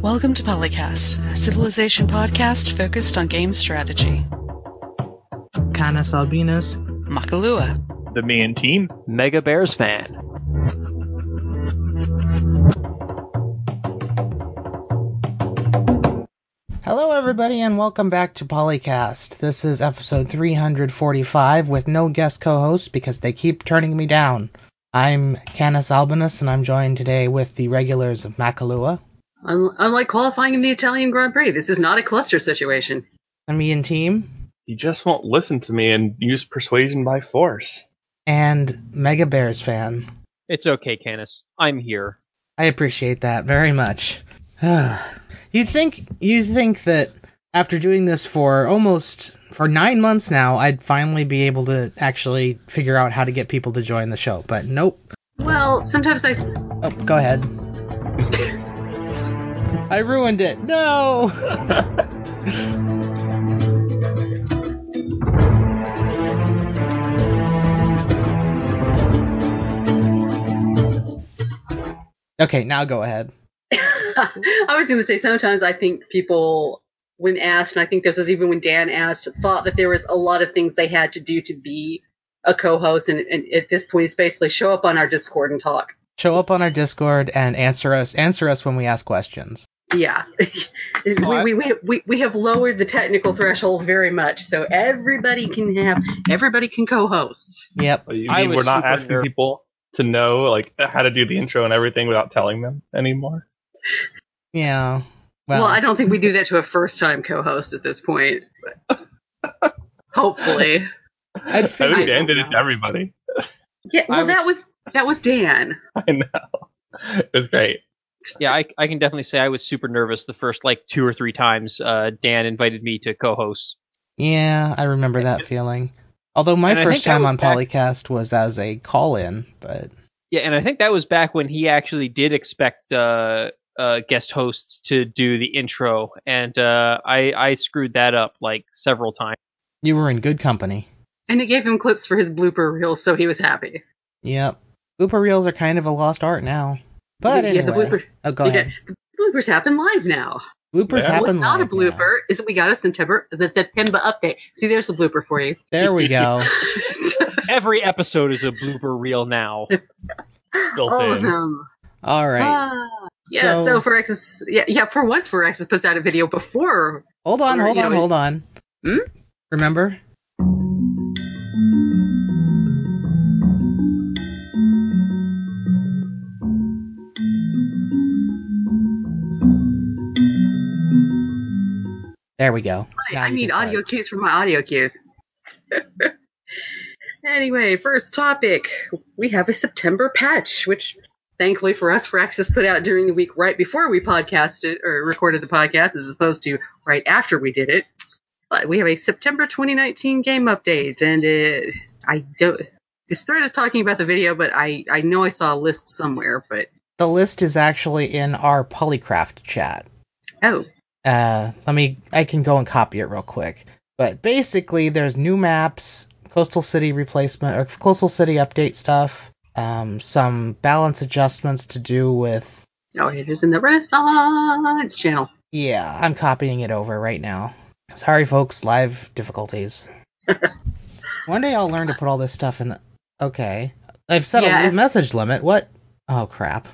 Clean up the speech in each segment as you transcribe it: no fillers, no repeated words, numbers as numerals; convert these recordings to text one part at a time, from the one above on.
Welcome to Polycast, a Civilization podcast focused on game strategy. Canis Albinus, Makalua, the main team, Mega Bears fan. Hello everybody and welcome back to Polycast. This is episode 345 with no guest co-hosts because they keep turning me down. I'm Canis Albinus and I'm joined today with the regulars of Makalua. Unlike qualifying in the Italian Grand Prix, this is not a cluster situation. And me and team. He just won't listen to me and use persuasion by force. And Mega Bears fan. It's okay, Canis. I'm here. I appreciate that very much. You'd think that after doing this for 9 months now, I'd finally be able to actually figure out how to get people to join the show, but nope. Well, sometimes Oh, go ahead. I ruined it. No! Okay, now go ahead. I was going to say, sometimes I think people, when asked, and I think this is even when Dan asked, thought that there was a lot of things they had to do to be a co-host, and at this point it's basically show up on our Discord and talk. Show up on our Discord and answer us when we ask questions. Yeah. we have lowered the technical threshold very much, so everybody can co-host. Yep. You mean we're not asking people to know like how to do the intro and everything without telling them anymore? Yeah. Well, I don't think we do that to a first-time co-host at this point. But hopefully. I think Dan did it to everybody. Yeah, well, that was Dan. I know. It was great. Yeah, I can definitely say I was super nervous the first 2 or 3 times Dan invited me to co-host. Yeah, I remember that feeling. Although my first time on Polycast was as a call-in, but... Yeah, and I think that was back when he actually did expect guest hosts to do the intro, and I screwed that up several times. You were in good company. And it gave him clips for his blooper reels, so he was happy. Yep. Blooper reels are kind of a lost art now. But anyway. Yeah, the blooper, go ahead. The bloopers happen live now. Bloopers happen What's not live a blooper now. is that we got the September update. See, there's a blooper for you. There we go. Every episode is a blooper reel now. Built All in. of them. All right. So for X, for once, for X puts out a video before. Hold on. Hmm? Remember? There we go. I need audio cues from my audio cues. Anyway, first topic. We have a September patch, which thankfully for us, Firaxis put out during the week right before we podcasted or recorded the podcast, as opposed to right after we did it. But we have a September 2019 game update, and this thread is talking about the video, but I know I saw a list somewhere, but the list is actually in our Polycraft chat. Oh. I can go and copy it real quick. But basically, there's new maps, Coastal City replacement, or Coastal City update stuff, some balance adjustments to do with... Oh, it is in the Renaissance channel. Yeah, I'm copying it over right now. Sorry, folks, live difficulties. One day I'll learn to put all this stuff in... Okay. I've set a message limit. What? Oh, crap.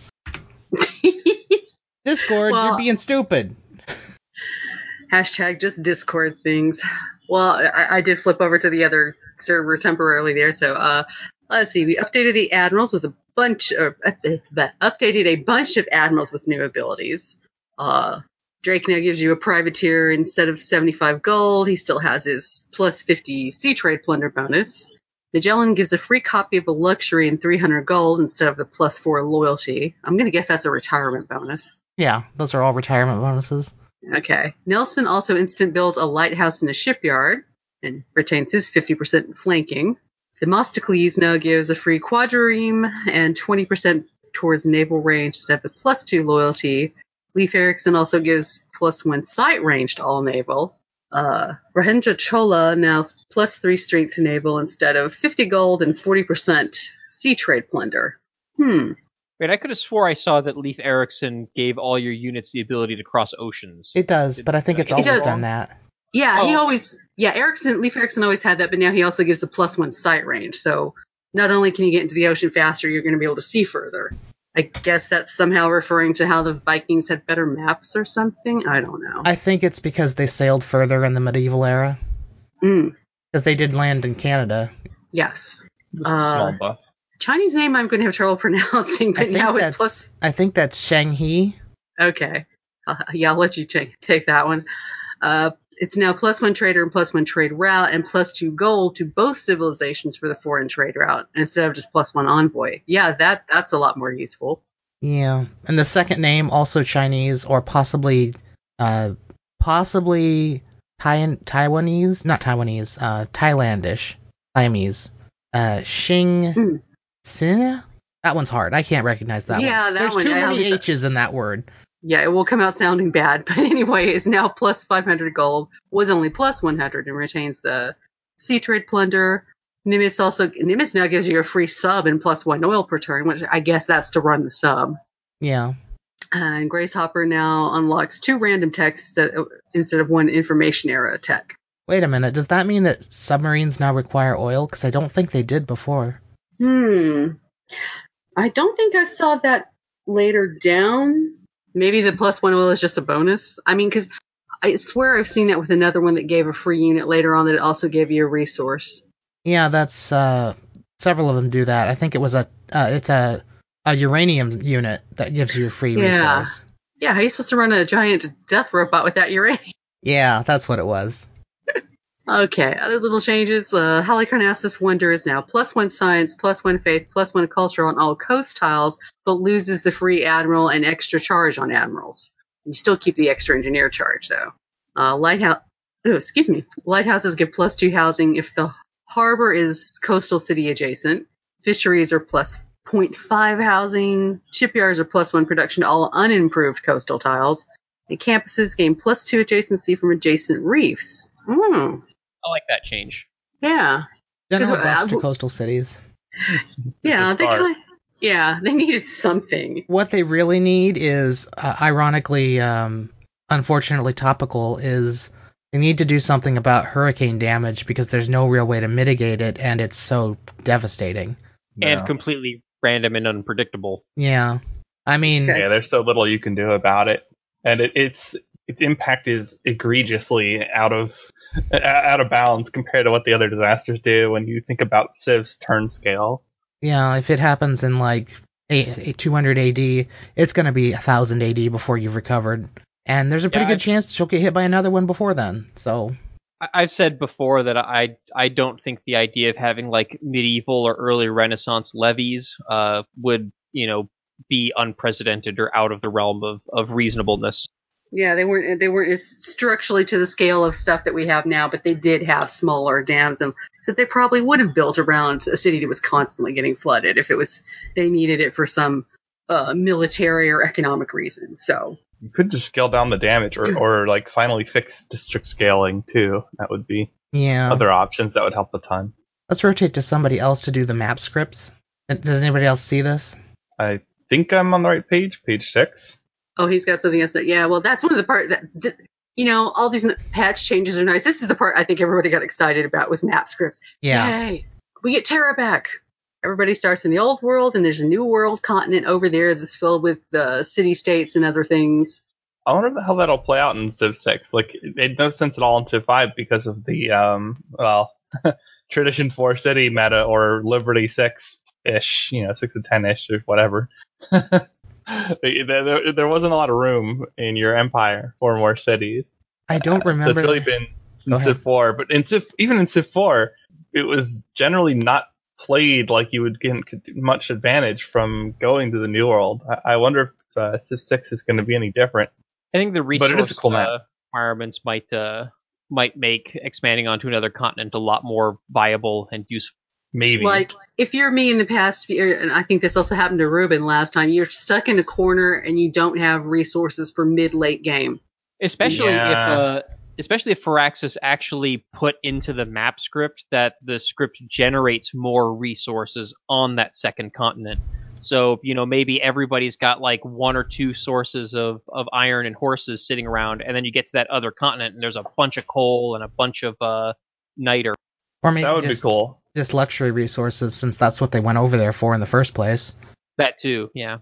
Discord, you're being stupid. Hashtag just Discord things. Well, I did flip over to the other server temporarily there, so let's see. We updated the admirals with updated a bunch of admirals with new abilities. Drake now gives you a privateer instead of 75 gold. He still has his plus 50 sea trade plunder bonus. Magellan gives a free copy of a luxury and 300 gold instead of the plus 4 loyalty. I'm going to guess that's a retirement bonus. Yeah, those are all retirement bonuses. Okay. Nelson also instant builds a lighthouse and a shipyard and retains his 50% flanking. Themistocles now gives a free quadrireme and 20% towards naval range instead of the plus 2 loyalty. Leif Erikson also gives plus 1 sight range to all naval. Rahendra Chola now plus 3 strength to naval instead of 50 gold and 40% sea trade plunder. Wait, I could have swore I saw that Leif Erikson gave all your units the ability to cross oceans. It does, but I think it's It always does. done that. Yeah, Oh. Leif Erikson always had that, but now he also gives the +1 sight range. So not only can you get into the ocean faster, you're going to be able to see further. I guess that's somehow referring to how the Vikings had better maps or something. I don't know. I think it's because they sailed further in the medieval era. Because they did land in Canada. Yes. Small buff. Chinese name I'm going to have trouble pronouncing, but now it's plus. I think that's Shanghi. Okay. I'll let you take that one. It's now +1 trader and +1 trade route and +2 gold to both civilizations for the foreign trade route instead of just +1 envoy. Yeah, that's a lot more useful. Yeah, and the second name also Chinese or possibly Taiwanese, not Taiwanese, Thailandish, Siamese. Xing Sin? That one's hard. I can't recognize that one. Yeah, There's too many H's in that word. Yeah, it will come out sounding bad, but anyway, it's now +500 gold, was only +100 and retains the sea trade plunder. Nimitz now gives you a free sub and +1 oil per turn, which I guess that's to run the sub. Yeah. And Grace Hopper now unlocks 2 random techs instead of 1 information era tech. Wait a minute, does that mean that submarines now require oil? Because I don't think they did before. I don't think I saw that later down. Maybe the +1 oil is just a bonus. I mean, because I swear I've seen that with another one that gave a free unit later on that it also gave you a resource. Yeah, that's several of them do that. I think it was it's a uranium unit that gives you a free resource. Yeah, how are you supposed to run a giant death robot with that uranium? Yeah, that's what it was. Okay, other little changes. Halicarnassus Wonder is now +1 science, +1 faith, +1 culture on all coast tiles, but loses the free admiral and extra charge on admirals. You still keep the extra engineer charge, though. Lighthouses give +2 housing if the harbor is coastal city adjacent. Fisheries are +0.5 housing. Shipyards are +1 production to all unimproved coastal tiles. And campuses gain +2 adjacency from adjacent reefs. I like that change. Yeah. General buffs to coastal cities. Yeah, they needed something. What they really need is, ironically, unfortunately topical, is they need to do something about hurricane damage because there's no real way to mitigate it, and it's so devastating. And completely random and unpredictable. Yeah. I mean... Yeah, there's so little you can do about it. And its impact is egregiously out of bounds compared to what the other disasters do when you think about Civ's turn scales. Yeah, if it happens in like 200 AD, it's going to be 1000 AD before you've recovered. And there's a pretty good chance she'll get hit by another one before then. So I've said before that I don't think the idea of having like medieval or early Renaissance levies would, be unprecedented or out of the realm of reasonableness. Yeah, they weren't as structurally to the scale of stuff that we have now, but they did have smaller dams, and so they probably would have built around a city that was constantly getting flooded if they needed it for some military or economic reason. So you could just scale down the damage, or like finally fix district scaling too. That would be other options that would help a ton. Let's rotate to somebody else to do the map scripts. Does anybody else see this? I think I'm on the right page 6. Oh, he's got something else. Yeah, well, that's one of the part that, all these patch changes are nice. This is the part I think everybody got excited about was map scripts. Yeah. Yay! We get Terra back. Everybody starts in the old world, and there's a new world continent over there that's filled with city-states and other things. I wonder how that'll play out in Civ 6. Like, it made no sense at all in Civ 5 because of the, Tradition 4 city meta or Liberty 6-ish, 6 to 10-ish or whatever. There wasn't a lot of room in your empire for more cities. I don't remember. So it's really been since Civ 4. But even in Civ 4, it was generally not played like you would get much advantage from going to the New World. I wonder if Civ 6 is going to be any different. I think the resource but it is a cool map. Requirements might make expanding onto another continent a lot more viable and useful. Maybe. Like, if you're me in the past year, and I think this also happened to Ruben last time, you're stuck in a corner and you don't have resources for mid-late game. Especially if Firaxis actually put into the map script that the script generates more resources on that second continent. So, maybe everybody's got like one or two sources of iron and horses sitting around, and then you get to that other continent and there's a bunch of coal and a bunch of niter. Or maybe That would be cool. Just luxury resources, since that's what they went over there for in the first place. That too, yeah.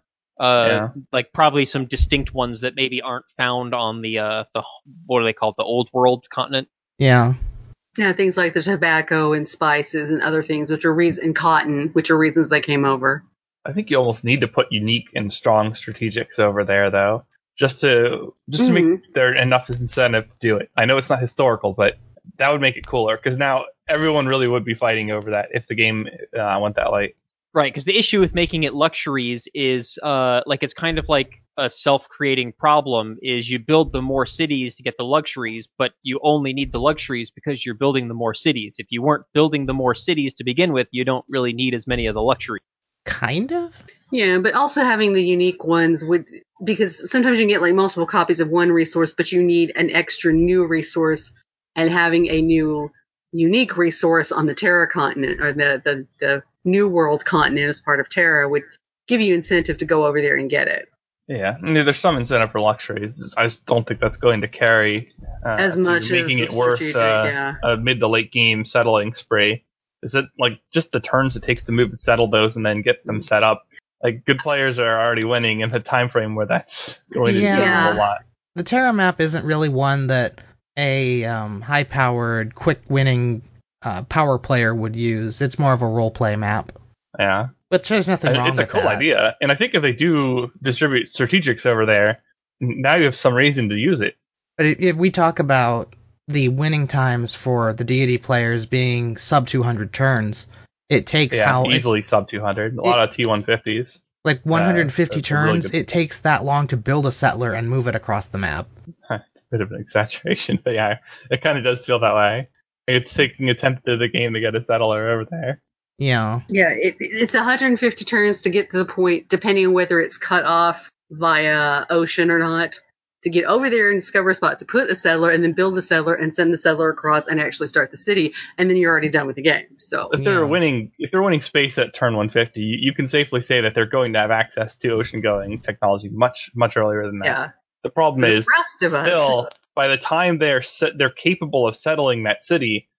Like probably some distinct ones that maybe aren't found on the what do they call it, the old world continent. Yeah. Yeah, things like the tobacco and spices and other things, and cotton, which are reasons they came over. I think you almost need to put unique and strong strategics over there, though, just to make there enough incentive to do it. I know it's not historical, but that would make it cooler, because now everyone really would be fighting over that if the game went that way. Right, because the issue with making it luxuries is it's kind of like a self-creating problem, is you build the more cities to get the luxuries, but you only need the luxuries because you're building the more cities. If you weren't building the more cities to begin with, you don't really need as many of the luxuries. Kind of? Yeah, but also having the unique ones because sometimes you can get like multiple copies of one resource, but you need an extra new resource, and having a new unique resource on the Terra continent, or the New World continent as part of Terra, would give you incentive to go over there and get it. Yeah, I mean, there's some incentive for luxuries. I just don't think that's going to carry as much making as it worth yeah. a mid to late game settling spree. Is it like just the turns it takes to move and settle those and then get them set up? Like, good players are already winning in the time frame where that's going to do a whole lot. The Terra map isn't really one that a high-powered, quick-winning power player would use. It's more of a role-play map. Yeah. But there's nothing wrong with that. It's a cool idea, and I think if they do distribute strategics over there, now you have some reason to use it. But if we talk about the winning times for the deity players being sub 200 turns, it takes easily sub 200. A lot of T150s. Like 150 turns, really it takes that long to build a settler and move it across the map. It's a bit of an exaggeration, but yeah, it kind of does feel that way. It's taking a tenth of the game to get a settler over there. Yeah. Yeah, it's 150 turns to get to the point, depending on whether it's cut off via ocean or not, to get over there and discover a spot to put a settler, and then build the settler and send the settler across and actually start the city, and then you're already done with the game. So if they're winning space at turn 150, you can safely say that they're going to have access to ocean going technology much earlier than that. Yeah. The problem is still by the time they're capable of settling that city,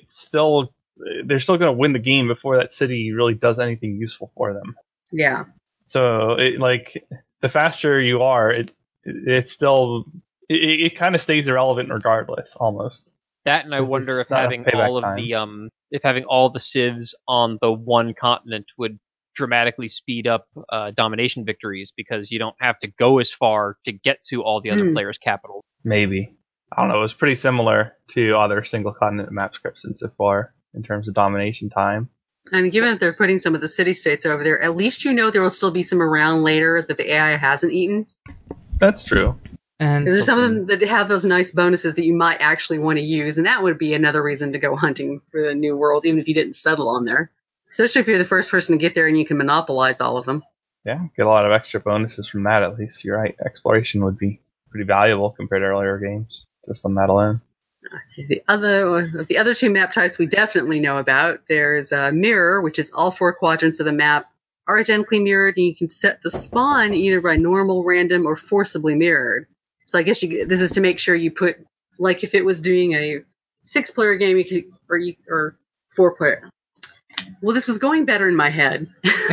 they're still going to win the game before that city really does anything useful for them. Yeah. So the faster you are, it's still it kind of stays irrelevant regardless, almost. That, and I wonder if having all of the civs on the one continent would dramatically speed up domination victories, because you don't have to go as far to get to all the other players' capitals. Maybe. I don't know. It was pretty similar to other single continent map scripts in Civ 4 in terms of domination time. And given that they're putting some of the city-states over there, at least there will still be some around later that the AI hasn't eaten. That's true. And there's some of them that have those nice bonuses that you might actually want to use, and that would be another reason to go hunting for the New World, even if you didn't settle on there. Especially if you're the first person to get there and you can monopolize all of them. Yeah, get a lot of extra bonuses from that, at least. You're right. Exploration would be pretty valuable compared to earlier games, just on that alone. The other two map types we definitely know about. There's Mirror, which is all 4 quadrants of the map are identically mirrored, and you can set the spawn either by normal, random, or forcibly mirrored. So I guess this is to make sure you put, like if it was doing a 6-player game, or 4-player. Well, this was going better in my head.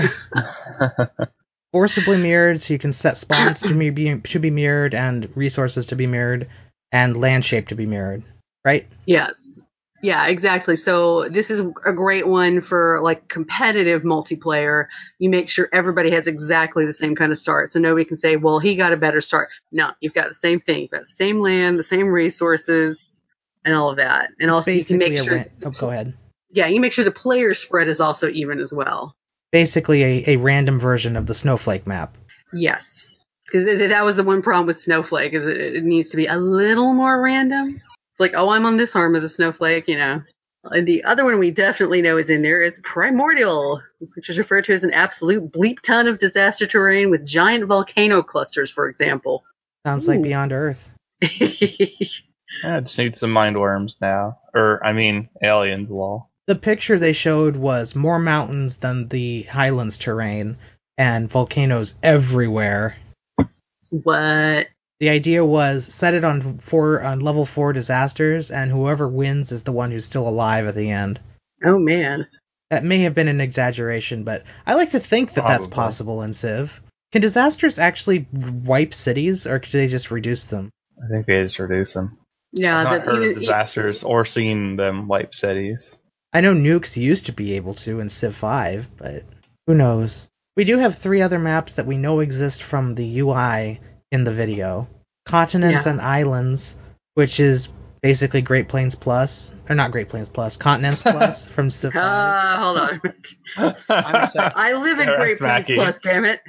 Forcibly mirrored, so you can set spawns to be mirrored, and resources to be mirrored, and land shape to be mirrored, right? Yes. Yeah, exactly. So this is a great one for like competitive multiplayer. You make sure everybody has exactly the same kind of start. So nobody can say, well, he got a better start. No, you've got the same thing. You've got the same land, the same resources, and all of that. And it's also you can make sure... go ahead. Yeah, you make sure the player spread is also even as well. Basically a random version of the Snowflake map. Yes. Because that was the one problem with Snowflake, is it needs to be a little more random. It's like, oh, I'm on this arm of the Snowflake, And the other one we definitely know is in there is Primordial, which is referred to as an absolute bleep ton of disaster terrain with giant volcano clusters, for example. Sounds like Beyond Earth. I just need some mind worms now. Aliens, lol. The picture they showed was more mountains than the Highlands terrain, and volcanoes everywhere. What? The idea was set it on level 4 disasters, and whoever wins is the one who's still alive at the end. Oh, man. That may have been an exaggeration, but I like to think that that's possible in Civ. Can disasters actually wipe cities, or could they just reduce them? I think they just reduce them. Yeah, I've not heard of disasters or seen them wipe cities. I know nukes used to be able to in Civ 5, but who knows? We do have 3 other maps that we know exist from the UI in the video. Continents and Islands, which is basically Great Plains Plus, or not Great Plains Plus, Continents Plus from Civ 5. Hold on. I live in Great Plains Plus, damn it.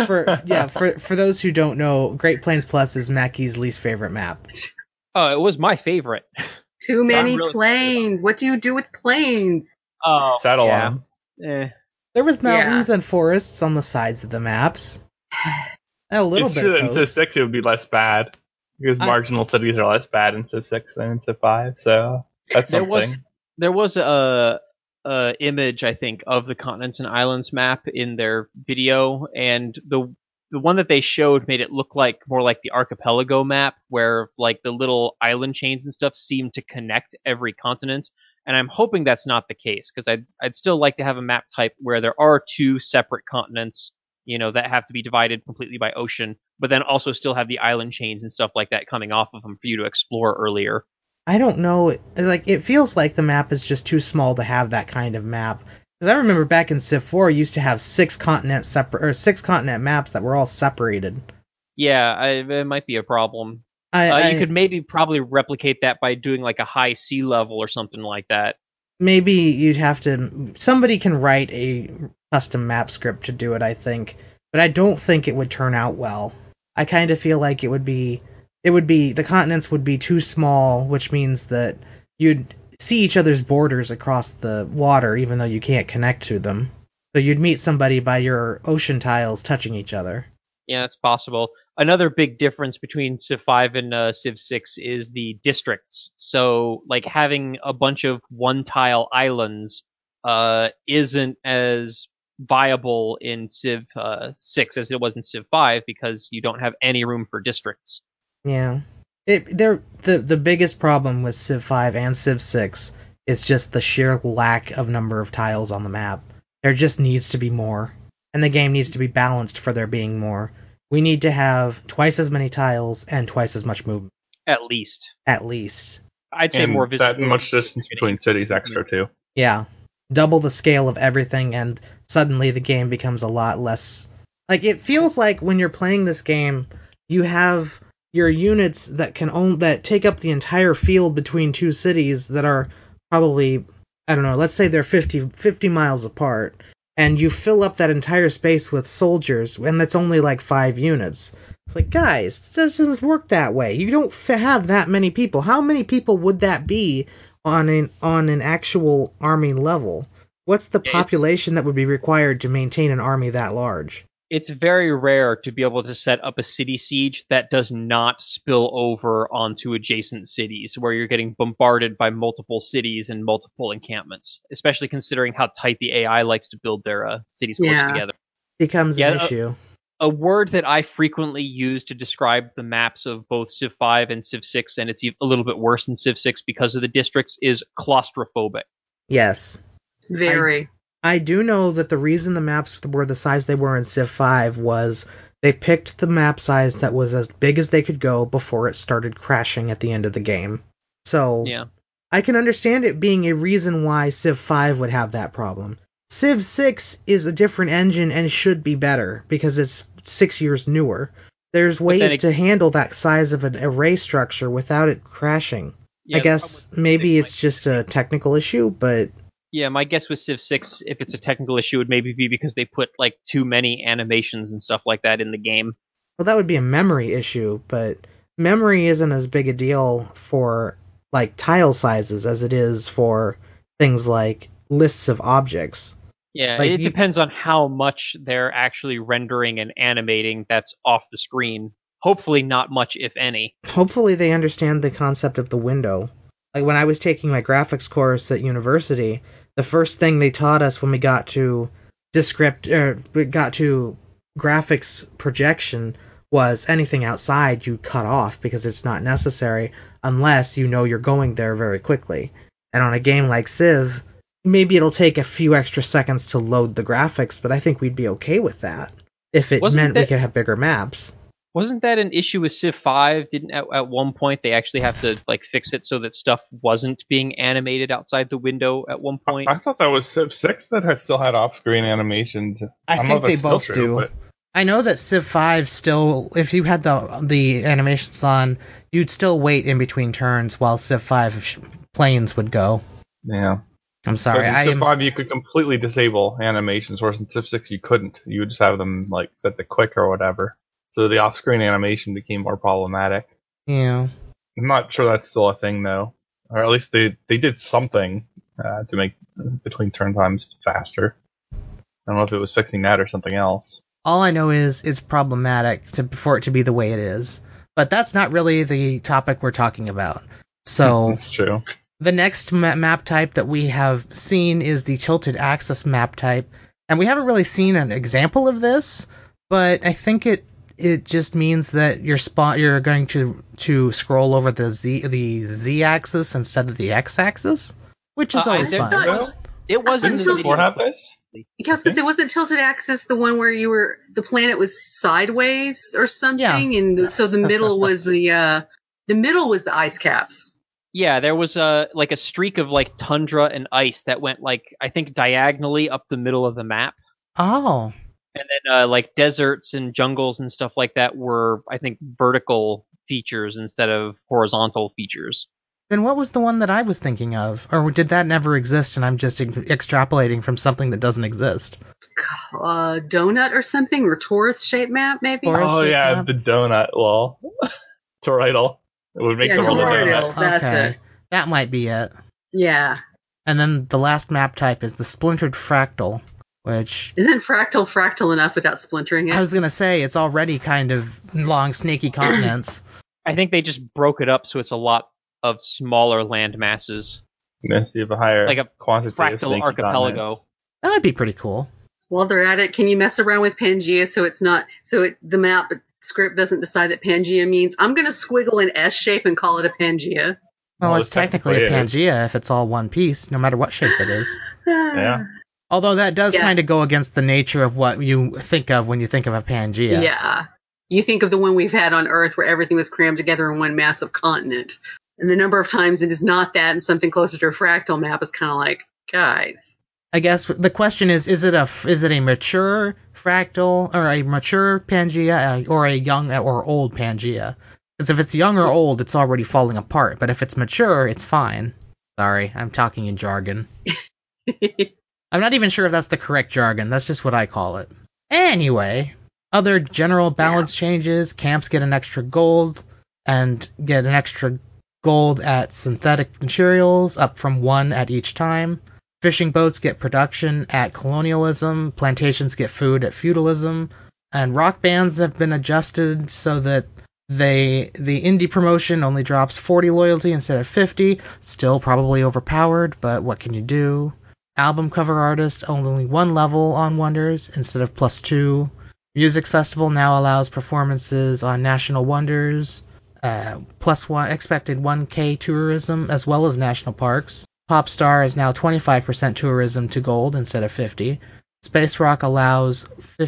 For those who don't know, Great Plains Plus is Mackey's least favorite map. Oh, it was my favorite. Too many plains. What do you do with plains? Oh, settle on them. There was mountains and forests on the sides of the maps. And a little it's bit true of that in coast. Civ 6 it would be less bad, because marginal cities are less bad in Civ 6 than in Civ 5, so that's something. There was a image, I think, of the Continents and Islands map in their video, and the one that they showed made it look like more like the archipelago map, where like the little island chains and stuff seem to connect every continent. And I'm hoping that's not the case, because I'd still like to have a map type where there are 2 separate continents, that have to be divided completely by ocean, but then also still have the island chains and stuff like that coming off of them for you to explore earlier. I don't know, like, it feels like the map is just too small to have that kind of map. Because I remember back in Civ 4, you used to have 6 continent maps that were all separated. Yeah, it might be a problem. You could probably replicate that by doing like a high sea level or something like that. Maybe you'd have to... Somebody can write a custom map script to do it, I think. But I don't think it would turn out well. I kind of feel like the continents would be too small, which means that you'd see each other's borders across the water, even though you can't connect to them. So you'd meet somebody by your ocean tiles touching each other. Yeah, it's possible. Another big difference between Civ 5 and Civ 6 is the districts. So, like, having a bunch of one-tile islands isn't as viable in Civ 6 as it was in Civ 5, because you don't have any room for districts. Yeah. The biggest problem with Civ 5 and Civ 6 is just the sheer lack of number of tiles on the map. There just needs to be more. And the game needs to be balanced for there being more. We need to have twice as many tiles and twice as much movement. At least. I'd say more visibility. That much distance between cities extra, too. Yeah. Double the scale of everything, and suddenly the game becomes a lot less... Like, it feels like when you're playing this game, you have your units that take up the entire field between 2 cities that are probably, I don't know, let's say they're 50 miles apart, and you fill up that entire space with soldiers, and that's only like 5 units. It's like, guys, this doesn't work that way. You don't have that many people. How many people would that be on an actual army level? What's the population that would be required to maintain an army that large? It's very rare to be able to set up a city siege that does not spill over onto adjacent cities, where you're getting bombarded by multiple cities and multiple encampments, especially considering how tight the AI likes to build their cities close together. Becomes an issue. A word that I frequently use to describe the maps of both Civ 5 and Civ 6, and it's a little bit worse in Civ 6 because of the districts, is claustrophobic. Yes. Very. I do know that the reason the maps were the size they were in Civ 5 was they picked the map size that was as big as they could go before it started crashing at the end of the game. So, yeah. I can understand it being a reason why Civ 5 would have that problem. Civ 6 is a different engine and should be better, because it's 6 years newer. There's ways to handle that size of an array structure without it crashing. Yeah, I guess maybe it's just a technical issue, but... Yeah, my guess with Civ 6, if it's a technical issue, would maybe be because they put like too many animations and stuff like that in the game. Well, that would be a memory issue, but memory isn't as big a deal for like tile sizes as it is for things like lists of objects. Yeah, like, it depends on how much they're actually rendering and animating that's off the screen. Hopefully not much, if any. Hopefully they understand the concept of the window. Like when I was taking my graphics course at university, the first thing they taught us when we got to got to graphics projection was anything outside you cut off because it's not necessary unless you know you're going there very quickly. And on a game like Civ, maybe it'll take a few extra seconds to load the graphics, but I think we'd be okay with that if it meant we could have bigger maps. Wasn't that an issue with Civ 5? Didn't at one point they actually have to like fix it so that stuff wasn't being animated outside the window at one point? I thought that was Civ 6 that still had off-screen animations. I think they both do. But I know that Civ 5 still, if you had the animations on, you'd still wait in between turns while Civ 5 planes would go. Yeah. I'm sorry. In Civ 5 you could completely disable animations, whereas in Civ 6 you couldn't. You would just have them like set to quick or whatever. So the off-screen animation became more problematic. Yeah. I'm not sure that's still a thing, though. Or at least they did something to make between turn times faster. I don't know if it was fixing that or something else. All I know is it's problematic for it to be the way it is. But that's not really the topic we're talking about. So That's true. The next map type that we have seen is the tilted axis map type. And we haven't really seen an example of this, but I think it just means that you're going to scroll over the Z axis instead of the X axis, which is always fun. It wasn't before have this. Yeah, because it wasn't tilted axis, the one where the planet was sideways or something, and so the middle was the ice caps. Yeah, there was a streak of like tundra and ice that went like I think diagonally up the middle of the map. Oh. And then like deserts and jungles and stuff like that were, I think, vertical features instead of horizontal features. Then what was the one that I was thinking of? Or did that never exist and I'm just extrapolating from something that doesn't exist? Donut or something? Or torus-shaped map, maybe? Map? The donut wall. Toroidal. It would make the world a donut. That's it. That might be it. Yeah. And then the last map type is the splintered fractal. Which isn't fractal enough without splintering it? I was gonna say it's already kind of long, snaky continents. I think they just broke it up so it's a lot of smaller land masses. Yes, you have a higher like a quantity fractal of archipelago. Continents. That would be pretty cool. While they're at it, can you mess around with Pangea the map script doesn't decide that Pangea means I'm gonna squiggle an S shape and call it a Pangea? Well, it's technically a Pangea if it's all one piece, no matter what shape it is. Yeah. Although that does kind of go against the nature of what you think of when you think of a Pangea. Yeah. You think of the one we've had on Earth where everything was crammed together in one massive continent. And the number of times it is not that and something closer to a fractal map is kind of like, guys. I guess the question is it a mature fractal or a mature Pangea or a young or old Pangea? Because if it's young or old, it's already falling apart. But if it's mature, it's fine. Sorry, I'm talking in jargon. I'm not even sure if that's the correct jargon. That's just what I call it. Anyway, other general balance changes. Camps get an extra gold and get an extra gold at synthetic materials, up from 1 at each time. Fishing boats get production at colonialism. Plantations get food at feudalism. And rock bands have been adjusted so that the indie promotion only drops 40 loyalty instead of 50. Still probably overpowered, but what can you do? Album cover artist only 1 level on Wonders instead of +2. Music festival now allows performances on National Wonders, +1 expected 1K tourism as well as national parks. Popstar is now 25% tourism to gold instead of 50. Space Rock allows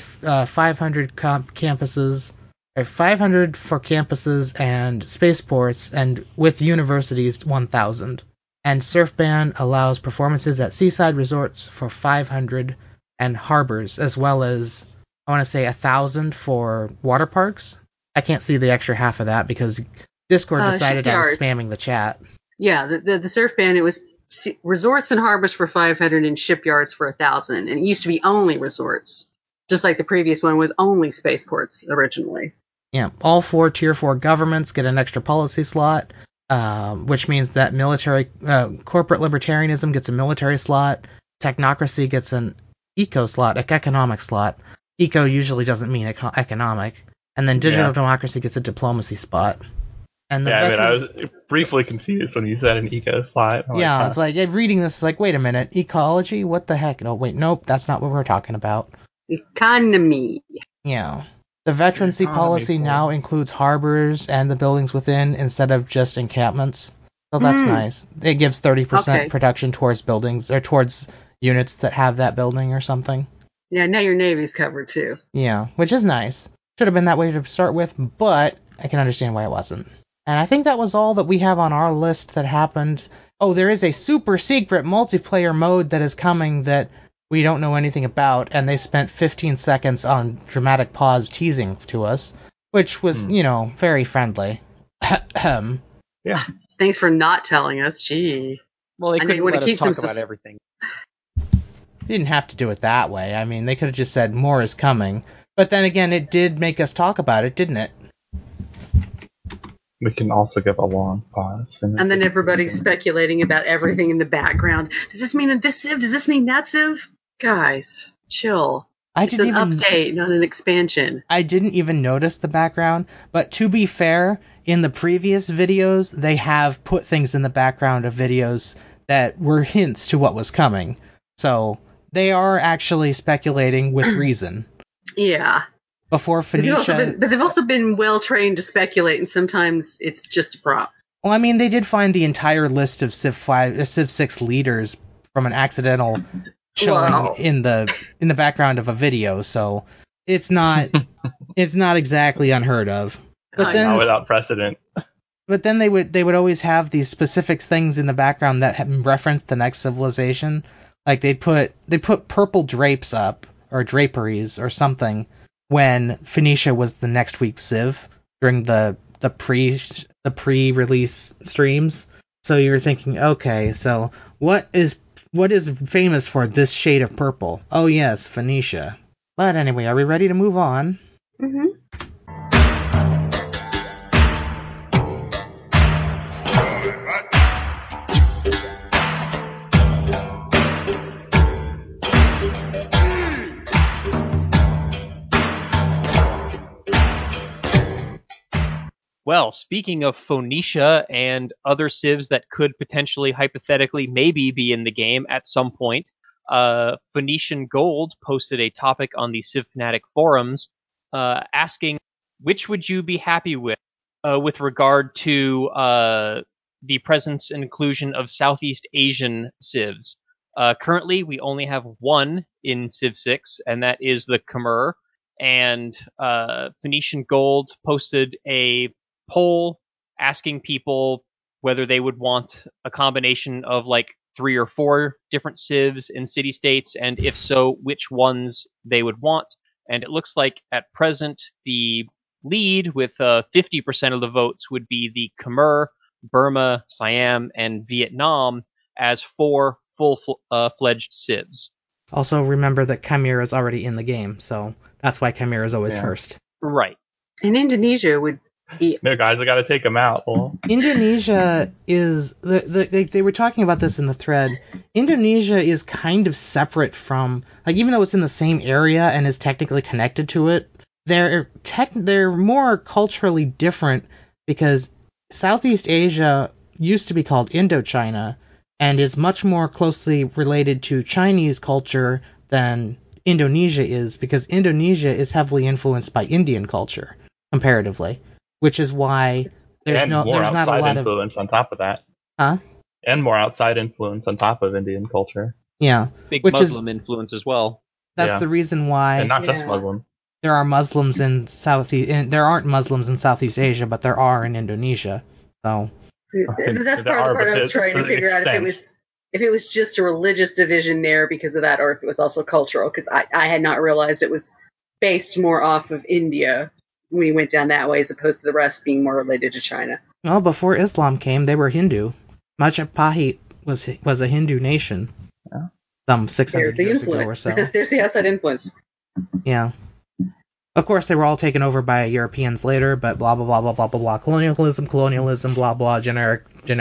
500 campuses, or 500 for campuses and spaceports, and with universities 1,000. And Surfban allows performances at seaside resorts for 500 and harbors, as well as, I want to say, 1,000 for water parks. I can't see the extra half of that because Discord decided I was spamming the chat. Yeah, the Surfban, it was resorts and harbors for 500 and shipyards for 1,000. And it used to be only resorts, just like the previous one was only spaceports originally. Yeah, all 4 Tier 4 governments get an extra policy slot. Which means that corporate libertarianism gets a military slot, technocracy gets an eco slot, an economic slot. Eco usually doesn't mean economic. And then digital democracy gets a diplomacy spot. And the Yeah, I mean, I veterans, was briefly confused when you said an eco slide. I'm yeah, like, it's like reading this is like, wait a minute, ecology? What the heck? No, wait, nope, that's not what we're talking about. Economy. Yeah. The veterancy Economy policy now force. includes harbors and the buildings within instead of just encampments. So that's nice. It gives 30% Okay. production towards buildings or towards units that have that building or something. Yeah, now your Navy's covered too. Yeah, which is nice. Should have been that way to start with, but I can understand why it wasn't. And I think that was all that we have on our list that happened. Oh, there is a super secret multiplayer mode that is coming that we don't know anything about, and they spent 15 seconds on dramatic pause teasing to us, which was, very friendly. Yeah. Thanks for not telling us. Gee. Well, they I know couldn't you wanna let us keep some talk about everything. Didn't have to do it that way. I mean, they could have just said more is coming. But then again, it did make us talk about it, didn't it? We can also give a long pause. And then everybody's speculating about everything in the background. Does this mean this Civ? Does this mean that Civ? Guys, chill. It's an update, not an expansion. I didn't even notice the background, but to be fair, in the previous videos, they have put things in the background of videos that were hints to what was coming. So, they are actually speculating with reason. Yeah. Before Phoenicia... But they've also been well-trained to speculate, and sometimes it's just a prop. Well, I mean, they did find the entire list of Civ 6 leaders from an accidental showing in the background of a video, so it's not exactly unheard of. But then, not without precedent. But then they would always have these specific things in the background that referenced the next civilization. Like they put purple drapes up or draperies or something when Phoenicia was the next week's Civ during the pre-release streams. So you're thinking, okay, so what is famous for this shade of purple? Oh yes, Phoenicia. But anyway, are we ready to move on? Mm-hmm. Well, speaking of Phoenicia and other civs that could potentially, hypothetically, maybe be in the game at some point, Phoenician Gold posted a topic on the Civ Fanatic forums asking which would you be happy with regard to the presence and inclusion of Southeast Asian civs. Currently, we only have one in Civ 6, and that is the Khmer. And Phoenician Gold posted a poll asking people whether they would want a combination of like 3 or 4 different civs in city-states, and if so, which ones they would want. And it looks like at present the lead with 50% of the votes would be the Khmer, Burma, Siam, and Vietnam as 4 full-fledged civs. Also, remember that Chimera is already in the game, so that's why Chimera is always first. Right. And Indonesia would be... No, guys, I gotta take them out. Indonesia is... They were talking about this in the thread. Indonesia is kind of separate from... Like, even though it's in the same area and is technically connected to it, they're more culturally different because Southeast Asia used to be called Indochina and is much more closely related to Chinese culture than Indonesia is, because Indonesia is heavily influenced by Indian culture, comparatively, which is why there's not a lot of influence on top of that. Huh? And more outside influence on top of Indian culture. Yeah. Big Muslim influence as well. That's the reason why... And not just Muslim. There are Muslims in there aren't Muslims in Southeast Asia, but there are in Indonesia. So... That's part of the part I was trying to figure out if it was just a religious division there because of that, or if it was also cultural, because I had not realized it was based more off of India. We went down that way as opposed to the rest being more related to China. Well, before Islam came, they were Hindu. Majapahit was a Hindu nation. Yeah. Some 600 years ago or so. There's the outside influence. Yeah. Of course, they were all taken over by Europeans later, but blah, blah, blah, blah, blah, blah, blah. Colonialism, blah, blah, generic.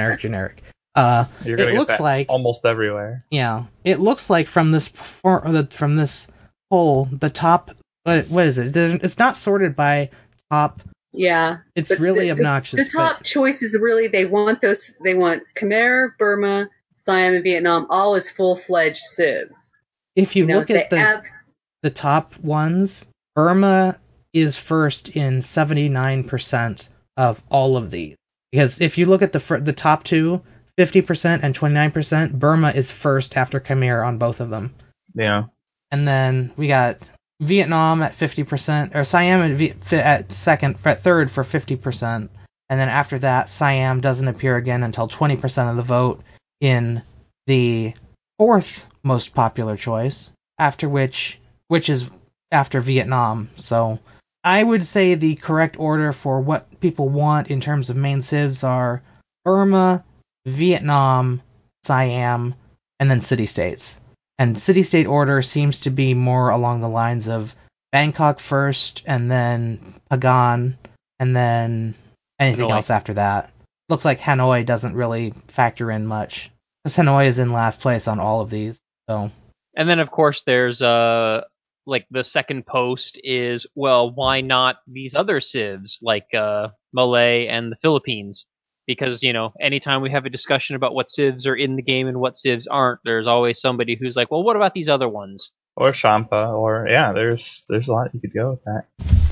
You're gonna get that almost everywhere. Yeah. It looks like from this poll, the top... What is it? It's not sorted by top Yeah. It's But really obnoxious. The top choices really, they want Khmer, Burma, Siam, and Vietnam all as full-fledged civs. If you look at the top ones, Burma is first in 79% of all of these. Because if you look at the top two, 50% and 29%, Burma is first after Khmer on both of them. Yeah. And then we got Vietnam at 50%, or Siam at third for 50%. And then after that, Siam doesn't appear again until 20% of the vote in the fourth most popular choice, after which is after Vietnam. So I would say the correct order for what people want in terms of main civs are Burma, Vietnam, Siam, and then city-states. And city-state order seems to be more along the lines of Bangkok first, and then Pagan, and then anything else after that. Looks like Hanoi doesn't really factor in much, because Hanoi is in last place on all of these. So. And then, of course, there's like the second post is, well, why not these other civs like Malay and the Philippines? Because, anytime we have a discussion about what civs are in the game and what civs aren't, there's always somebody who's like, well, what about these other ones? Or Champa, or there's a lot you could go with that.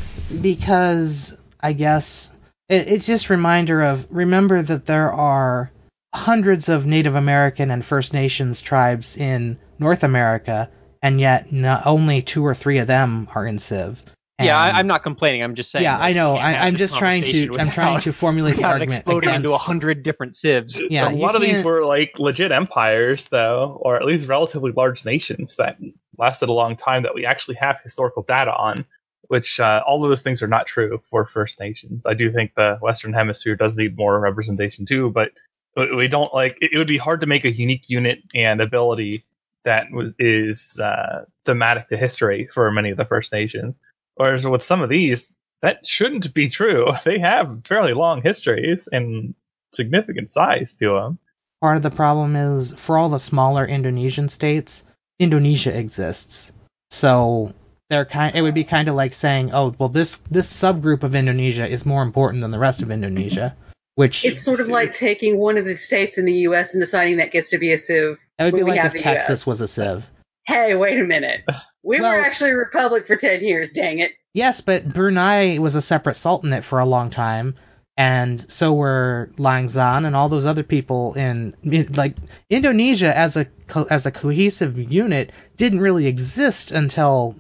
Because I guess it's just remember that there are hundreds of Native American and First Nations tribes in North America, and yet only 2 or 3 of them are in Civ. Yeah, I'm not complaining. I'm just saying. Yeah, I know. I'm just trying to formulate the argument exploding into 100 different civs. Yeah, a lot of these were like legit empires, though, or at least relatively large nations that lasted a long time that we actually have historical data on. Which all of those things are not true for First Nations. I do think the Western Hemisphere does need more representation too, but we don't it would be hard to make a unique unit and ability that is thematic to history for many of the First Nations. Whereas with some of these, that shouldn't be true. They have fairly long histories and significant size to them. Part of the problem is, for all the smaller Indonesian states, Indonesia exists. So it would be kind of like saying, oh, well, this subgroup of Indonesia is more important than the rest of Indonesia. Which it's sort of like taking one of the states in the U.S. and deciding that gets to be a civ. It would be like if Texas was a civ. Hey, wait a minute. We were actually a republic for 10 years, dang it. Yes, but Brunei was a separate sultanate for a long time, and so were Lang Xan and all those other people like Indonesia as a cohesive unit didn't really exist until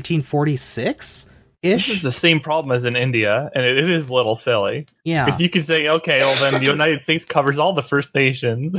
1946. This is the same problem as in India, and it is a little silly. Yeah. Because you could say, okay, well then the United States covers all the First Nations,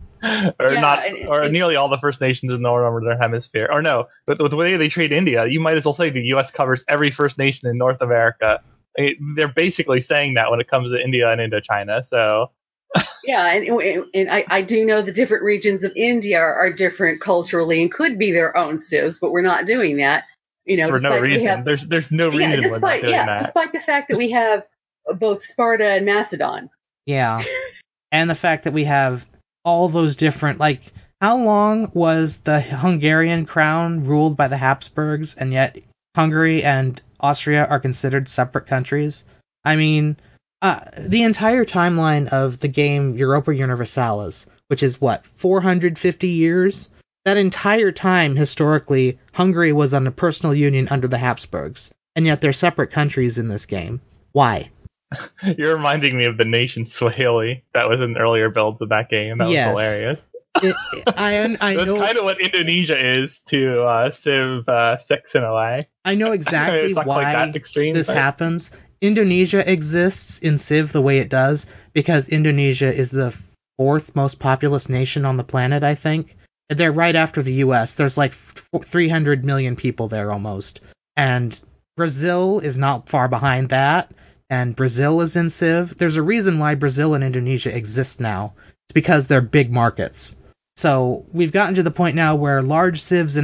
or nearly all the First Nations in the Northern Hemisphere. Or no, but with the way they treat India, you might as well say the U.S. covers every First Nation in North America. They're basically saying that when it comes to India and Indochina, so... Yeah, and I do know the different regions of India are different culturally and could be their own civs, but we're not doing that. For no reason. There's no reason despite, we're not doing that. Despite the fact that we have both Sparta and Macedon. Yeah. And the fact that we have all those different, how long was the Hungarian crown ruled by the Habsburgs, and yet Hungary and Austria are considered separate countries? I mean, the entire timeline of the game Europa Universalis, which is 450 years? That entire time, historically, Hungary was on a personal union under the Habsburgs, and yet they're separate countries in this game. Why? You're reminding me of the nation Swahili that was in earlier builds of that game. That was hilarious. I That's kind of what Indonesia is to Civ 6 in a way. I know exactly why this happens. Indonesia exists in Civ the way it does because Indonesia is the 4th most populous nation on the planet, I think. They're right after the U.S. There's 300 million people there almost. And Brazil is not far behind that. And Brazil is in Civ. There's a reason why Brazil and Indonesia exist now. It's because they're big markets. So we've gotten to the point now where large civs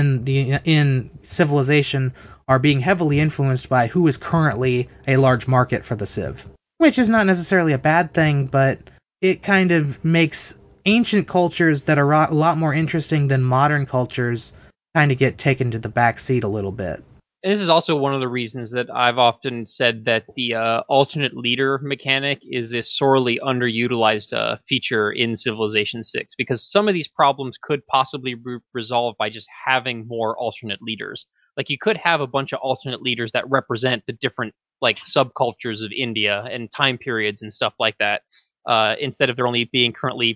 in Civilization are being heavily influenced by who is currently a large market for the civ. Which is not necessarily a bad thing, but it kind of makes ancient cultures that are a lot more interesting than modern cultures kind of get taken to the back seat a little bit. And this is also one of the reasons that I've often said that the alternate leader mechanic is a sorely underutilized feature in Civilization 6, because some of these problems could possibly be resolved by just having more alternate leaders. Like, you could have a bunch of alternate leaders that represent the different like subcultures of India and time periods and stuff like that, instead of there only being currently,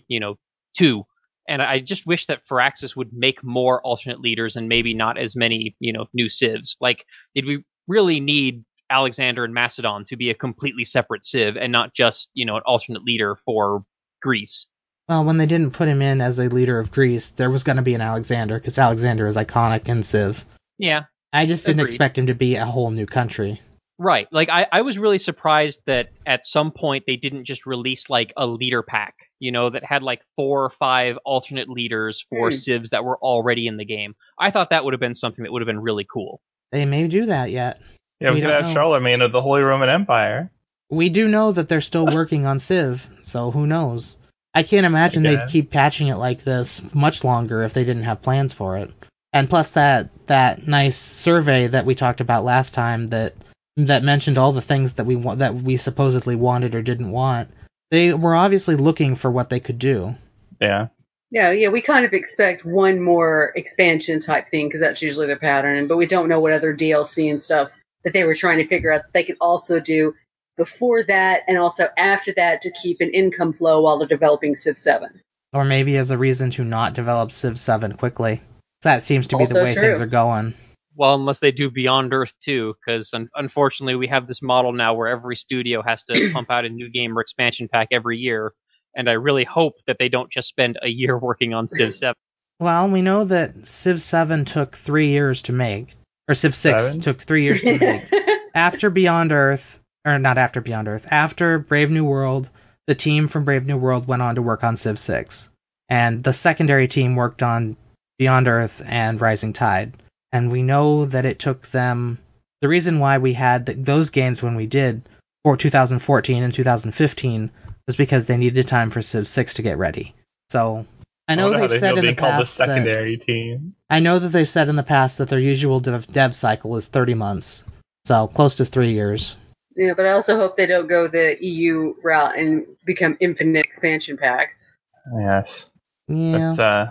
2. And I just wish that Firaxis would make more alternate leaders and maybe not as many, new civs. Like, did we really need Alexander and Macedon to be a completely separate civ and not just, an alternate leader for Greece? Well, when they didn't put him in as a leader of Greece, there was going to be an Alexander, because Alexander is iconic in Civ. Yeah. I just didn't Agreed. expect him to be a whole new country. Right. Like, I was really surprised that at some point they didn't just release like a leader pack, that had like 4 or 5 alternate leaders for civs that were already in the game. I thought that would have been something that would have been really cool. They may do that yet. Yeah, we could have Charlemagne of the Holy Roman Empire. We do know that they're still working on Civ, so who knows? I can't imagine they'd keep patching it like this much longer if they didn't have plans for it. And plus that nice survey that we talked about last time that mentioned all the things that we supposedly wanted or didn't want. They were obviously looking for what they could do. Yeah. Yeah, we kind of expect one more expansion type thing, because that's usually their pattern, but we don't know what other DLC and stuff that they were trying to figure out that they could also do before that and also after that to keep an income flow while they're developing Civ 7. Or maybe as a reason to not develop Civ 7 quickly. That seems to be the way things are going. Well, unless they do Beyond Earth 2, because unfortunately we have this model now where every studio has to pump out a new game or expansion pack every year, and I really hope that they don't just spend a year working on Civ 7. Well, we know that Civ 7 took 3 years to make, or Civ 6 took 3 years to make. After Beyond Earth, or not after Beyond Earth, after Brave New World, the team from Brave New World went on to work on Civ 6. And the secondary team worked on Beyond Earth and Rising Tide. And we know that it took them... The reason why we had those games when we did, for 2014 and 2015, was because they needed time for Civ 6 to get ready. So, I know they've said in the past the secondary team. I know that they've said in the past that their usual dev cycle is 30 months. So, close to 3 years. Yeah, but I also hope they don't go the EU route and become infinite expansion packs. Yes. Yeah.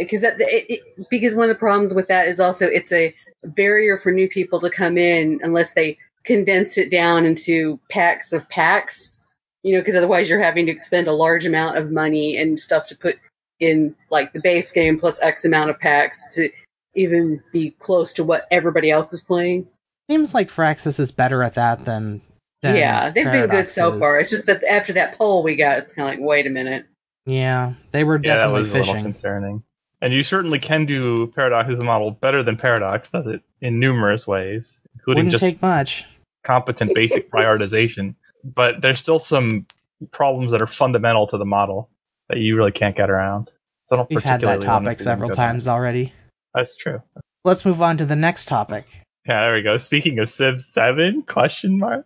Because one of the problems with that is also it's a barrier for new people to come in unless they condensed it down into packs of packs, because otherwise you're having to expend a large amount of money and stuff to put in like the base game plus X amount of packs to even be close to what everybody else is playing. Seems like Firaxis is better at that than yeah, they've Paradox been good so is. far. It's just that after that poll we got, it's kind of like, wait a minute. Yeah, they were definitely that was fishing. A little concerning. And you certainly can do Paradox's model better than Paradox does it in numerous ways, including Wouldn't just take much. competent basic prioritization. But there's still some problems that are fundamental to the model that you really can't get around. So I don't We've had that topic several times already. That's true. Let's move on to the next topic. Yeah, there we go. Speaking of Civ 7, question mark?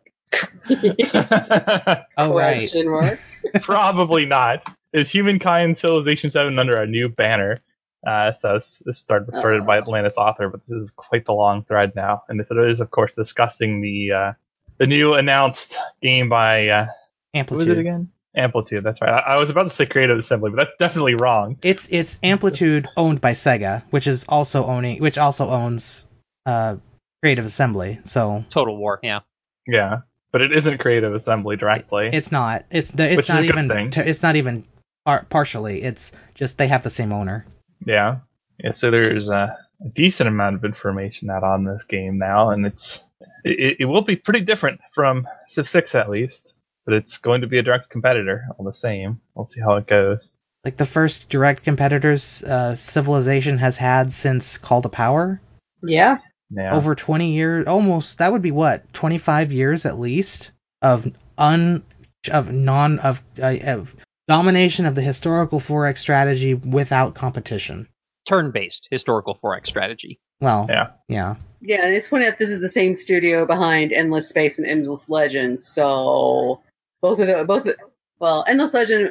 Oh, question mark? Probably not. Is Humankind Civilization 7 under a new banner? So this started by Atlantis Author, but this is quite the long thread now. And this is, of course, discussing the new announced game by... Amplitude. What was it again? Amplitude, that's right. I was about to say Creative Assembly, but that's definitely wrong. It's Amplitude owned by Sega, which also owns Creative Assembly. So Total War, yeah. Yeah, but it isn't Creative Assembly directly. It's not. It's not even. It's not even partially. It's just they have the same owner. Yeah. So there's a decent amount of information out on this game now, and it will be pretty different from Civ 6 at least. But it's going to be a direct competitor all the same. We'll see how it goes. Like the first direct competitors Civilization has had since Call to Power? Yeah. Over 20 years, almost, that would be what, 25 years at least of domination of the historical 4X strategy without competition. Turn-based historical 4X strategy. Well, yeah. Yeah, and it's pointed out this is the same studio behind Endless Space and Endless Legend, so Endless Legend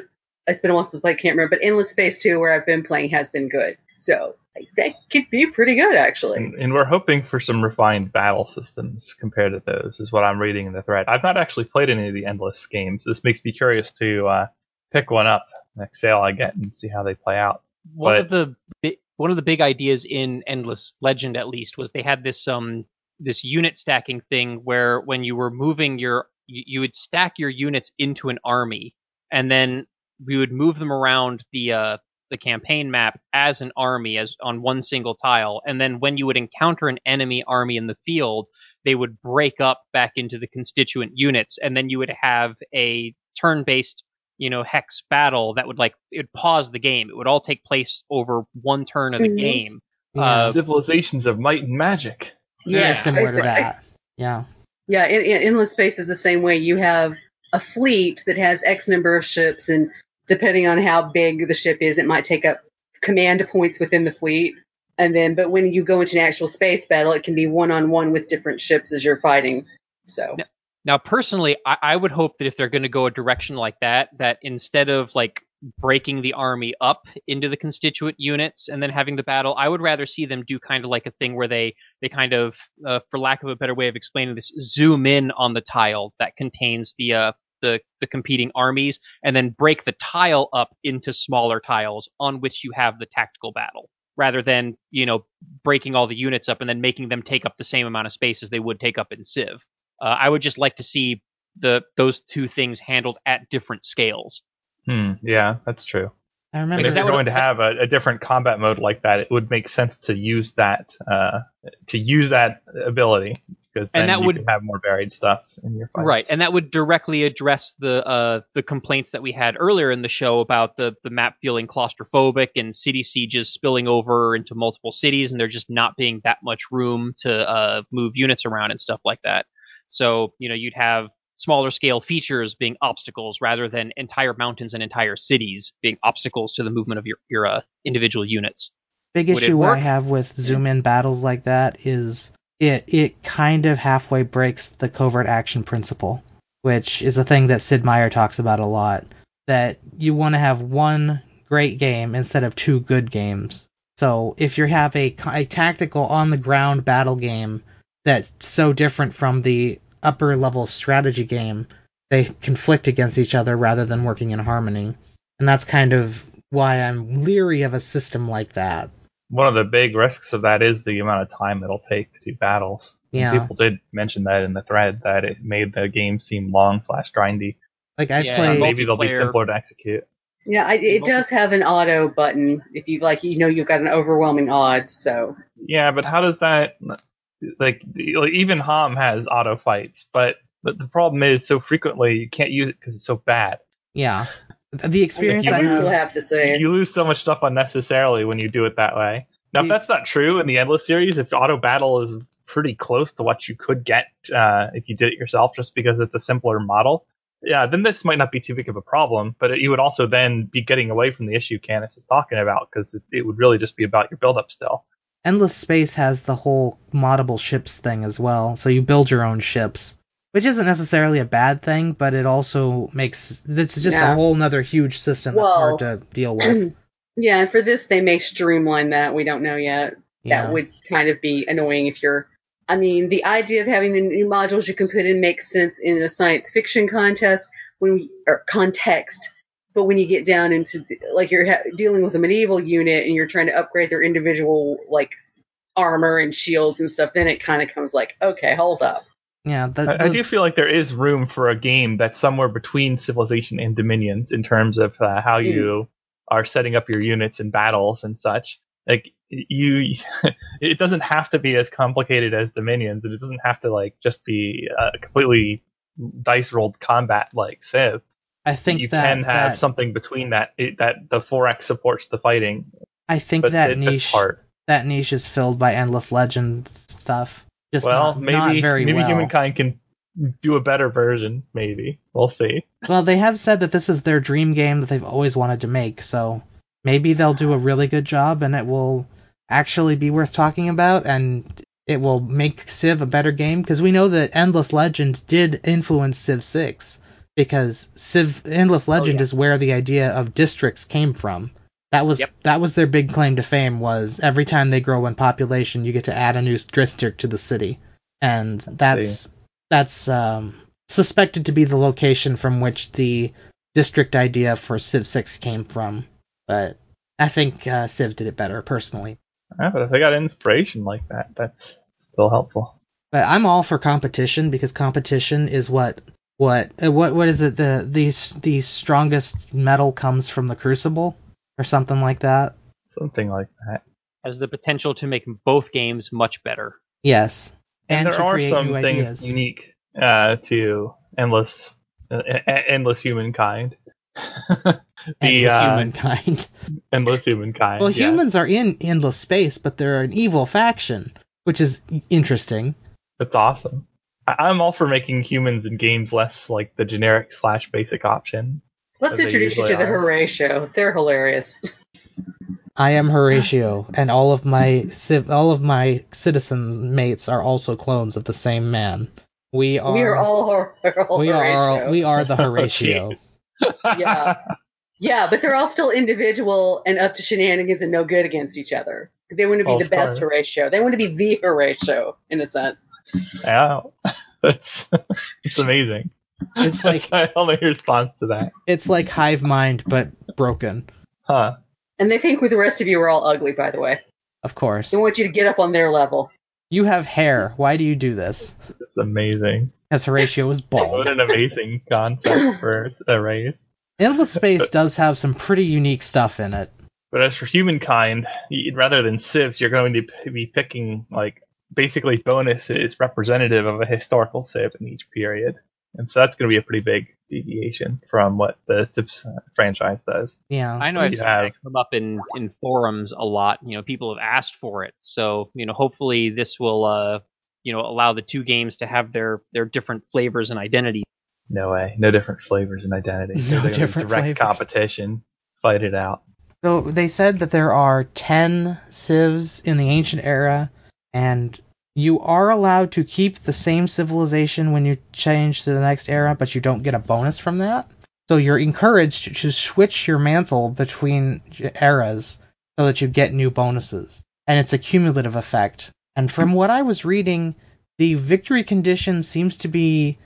it's been a while since I can't remember, but Endless Space 2, where I've been playing, has been good. So that could be pretty good, actually. And we're hoping for some refined battle systems compared to those, is what I'm reading in the thread. I've not actually played any of the Endless games. This makes me curious to pick one up next sale I get and see how they play out. One of the big ideas in Endless Legend, at least, was they had this this unit stacking thing where when you were moving you would stack your units into an army, and then we would move them around the campaign map as an army, as on one single tile, and then when you would encounter an enemy army in the field, they would break up back into the constituent units, and then you would have a turn-based hex battle that would it would pause the game. It would all take place over one turn of the game. Yeah. Civilizations of Might and Magic. Yes, Similar to that. Yeah. Yeah, in Endless Space is the same way. You have a fleet that has X number of ships, and depending on how big the ship is, it might take up command points within the fleet. But when you go into an actual space battle, it can be one-on-one with different ships as you're fighting. So now personally, I would hope that if they're going to go a direction like that instead of breaking the army up into the constituent units and then having the battle, I would rather see them do kind of like a thing where they kind of, for lack of a better way of explaining this, zoom in on the tile that contains the competing armies, and then break the tile up into smaller tiles on which you have the tactical battle, rather than breaking all the units up and then making them take up the same amount of space as they would take up in Civ. I would just like to see those two things handled at different scales. Yeah, that's true. I remember. And if you're going to have a different combat mode like that, it would make sense to use that ability, because then you could have more varied stuff in your fights. Right, and that would directly address the complaints that we had earlier in the show about the map feeling claustrophobic and city sieges spilling over into multiple cities, and there just not being that much room to move units around and stuff like that. So you'd have smaller scale features being obstacles rather than entire mountains and entire cities being obstacles to the movement of your individual units. Big issue I have with zoom in battles like that is it kind of halfway breaks the covert action principle, which is a thing that Sid Meier talks about a lot, that you want to have one great game instead of two good games. So if you have a tactical on the ground battle game that's so different from the upper level strategy game, they conflict against each other rather than working in harmony. And that's kind of why I'm leery of a system like that. One of the big risks of that is the amount of time it'll take to do battles. Yeah. And people did mention that in the thread, that it made the game seem long/grindy. I played. Maybe they'll be simpler to execute. Yeah, it does have an auto button if you you've got an overwhelming odds. So yeah, but how does that even HOM has auto fights, but the problem is so frequently you can't use it because it's so bad. Yeah, the experience I still have to say you lose so much stuff unnecessarily when you do it that way. Now, if that's not true in the Endless series, if auto battle is pretty close to what you could get if you did it yourself, just because it's a simpler model, yeah, then this might not be too big of a problem. But you would also then be getting away from the issue Canis is talking about, because it would really just be about your build-up still. Endless Space has the whole moddable ships thing as well, so you build your own ships, which isn't necessarily a bad thing, but it also makes it's just a whole nother huge system that's hard to deal with. Yeah, and for this they may streamline that. We don't know yet. Yeah. That would kind of be annoying if you're. I mean, the idea of having the new modules you can put in makes sense in a science fiction context context. But when you get down into you're dealing with a medieval unit and you're trying to upgrade their individual armor and shields and stuff, then it kind of comes okay, hold up. Yeah, I do feel like there is room for a game that's somewhere between Civilization and Dominions in terms of how you are setting up your units and battles and such. It doesn't have to be as complicated as Dominions, and it doesn't have to just be completely dice rolled combat like Civ. I think you can have something between that the 4X supports the fighting. I think that niche is filled by Endless Legend stuff. Just not very well. Humankind can do a better version. Maybe we'll see. Well, they have said that this is their dream game that they've always wanted to make, so maybe they'll do a really good job and it will actually be worth talking about, and it will make Civ a better game, because we know that Endless Legend did influence Civ 6. because Civ Endless Legend is where the idea of districts came from. That was their big claim to fame, was every time they grow in population, you get to add a new district to the city. And that's suspected to be the location from which the district idea for Civ 6 came from. But I think Civ did it better, personally. Yeah, but if they got inspiration like that, that's still helpful. But I'm all for competition, because competition is what is it? The strongest metal comes from the Crucible, or something like that. Something like that. Has the potential to make both games much better. Yes, and there are some things ideas. unique to Endless Humankind. Humankind. Endless Humankind. Well, yes. humans are in endless space, but they're an evil faction, which is interesting. That's awesome. I'm all for making humans in games less like the generic / basic option. Let's introduce you to the Horatio. They're hilarious. I am Horatio, and all of my citizen mates are also clones of the same man. We are all Horatio. We are the Horatio. Yeah, but they're all still individual and up to shenanigans and no good against each other. Because they want to be the best Horatio. They want to be the Horatio, in a sense. Yeah, it's amazing. It's like my only response to that. It's like Hive Mind, but broken. Huh. And they think the rest of you are all ugly, by the way. Of course. They want you to get up on their level. You have hair. Why do you do this? It's amazing. As Horatio is bald. What an amazing concept for a race. Endless Space does have some pretty unique stuff in it. But as for Humankind, rather than civs, you're going to be picking, like, basically bonuses representative of a historical civ in each period. And so that's going to be a pretty big deviation from what the Civ franchise does. Yeah. I know I've seen it come up in forums a lot. People have asked for it. So, hopefully this will, allow the two games to have their different flavors and identity. No way. No different flavors and identity. No different direct flavors. Competition. Fight it out. So they said that there are 10 civs in the ancient era, and you are allowed to keep the same civilization when you change to the next era, but you don't get a bonus from that. So you're encouraged to switch your mantle between eras so that you get new bonuses. And it's a cumulative effect. And from what I was reading, the victory condition seems to be...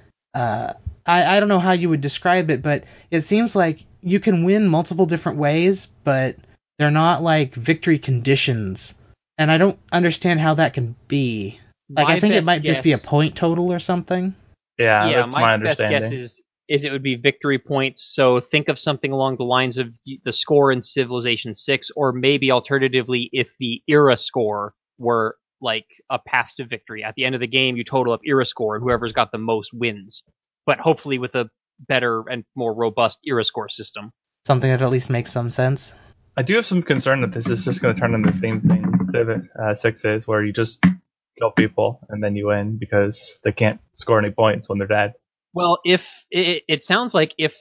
I don't know how you would describe it, but it seems like you can win multiple different ways, but they're not like victory conditions. And I don't understand how that can be. Like, I think it might just be a point total or something. Yeah, that's my understanding. Best guess is it would be victory points. So think of something along the lines of the score in Civilization 6, or maybe alternatively, if the era score were like a path to victory. At the end of the game, you total up era score, and whoever's got the most wins. But hopefully with a better and more robust era score system. Something that at least makes some sense. I do have some concern that this is just going to turn into the same thing Civ 6 is, where you just kill people and then you win because they can't score any points when they're dead. Well, if it sounds like if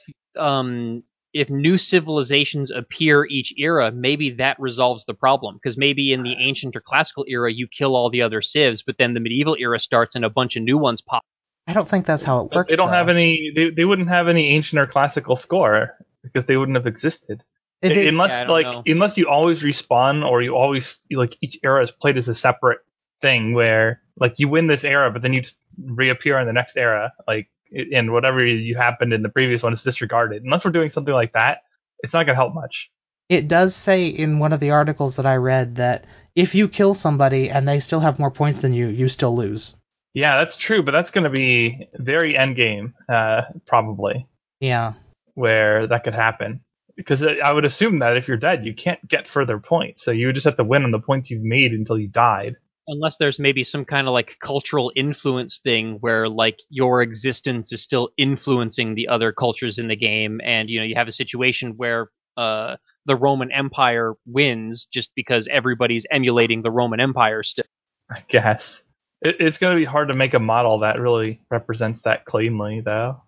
new civilizations appear each era, maybe that resolves the problem. Because maybe in the ancient or classical era, you kill all the other civs, but then the medieval era starts and a bunch of new ones pop. I don't think that's how it works. They don't have any. They wouldn't have any ancient or classical score because they wouldn't have existed. Unless you always respawn, or you always each era is played as a separate thing where you win this era, but then you just reappear in the next era, and whatever you happened in the previous one is disregarded. Unless we're doing something like that, it's not going to help much. It does say in one of the articles that I read that if you kill somebody and they still have more points than you, you still lose. Yeah, that's true, but that's going to be very end game, probably. Yeah. Where that could happen. Because I would assume that if you're dead, you can't get further points. So you would just have to win on the points you've made until you died. Unless there's maybe some kind of cultural influence thing where your existence is still influencing the other cultures in the game. And, you have a situation where the Roman Empire wins just because everybody's emulating the Roman Empire still. I guess. It's going to be hard to make a model that really represents that cleanly, though.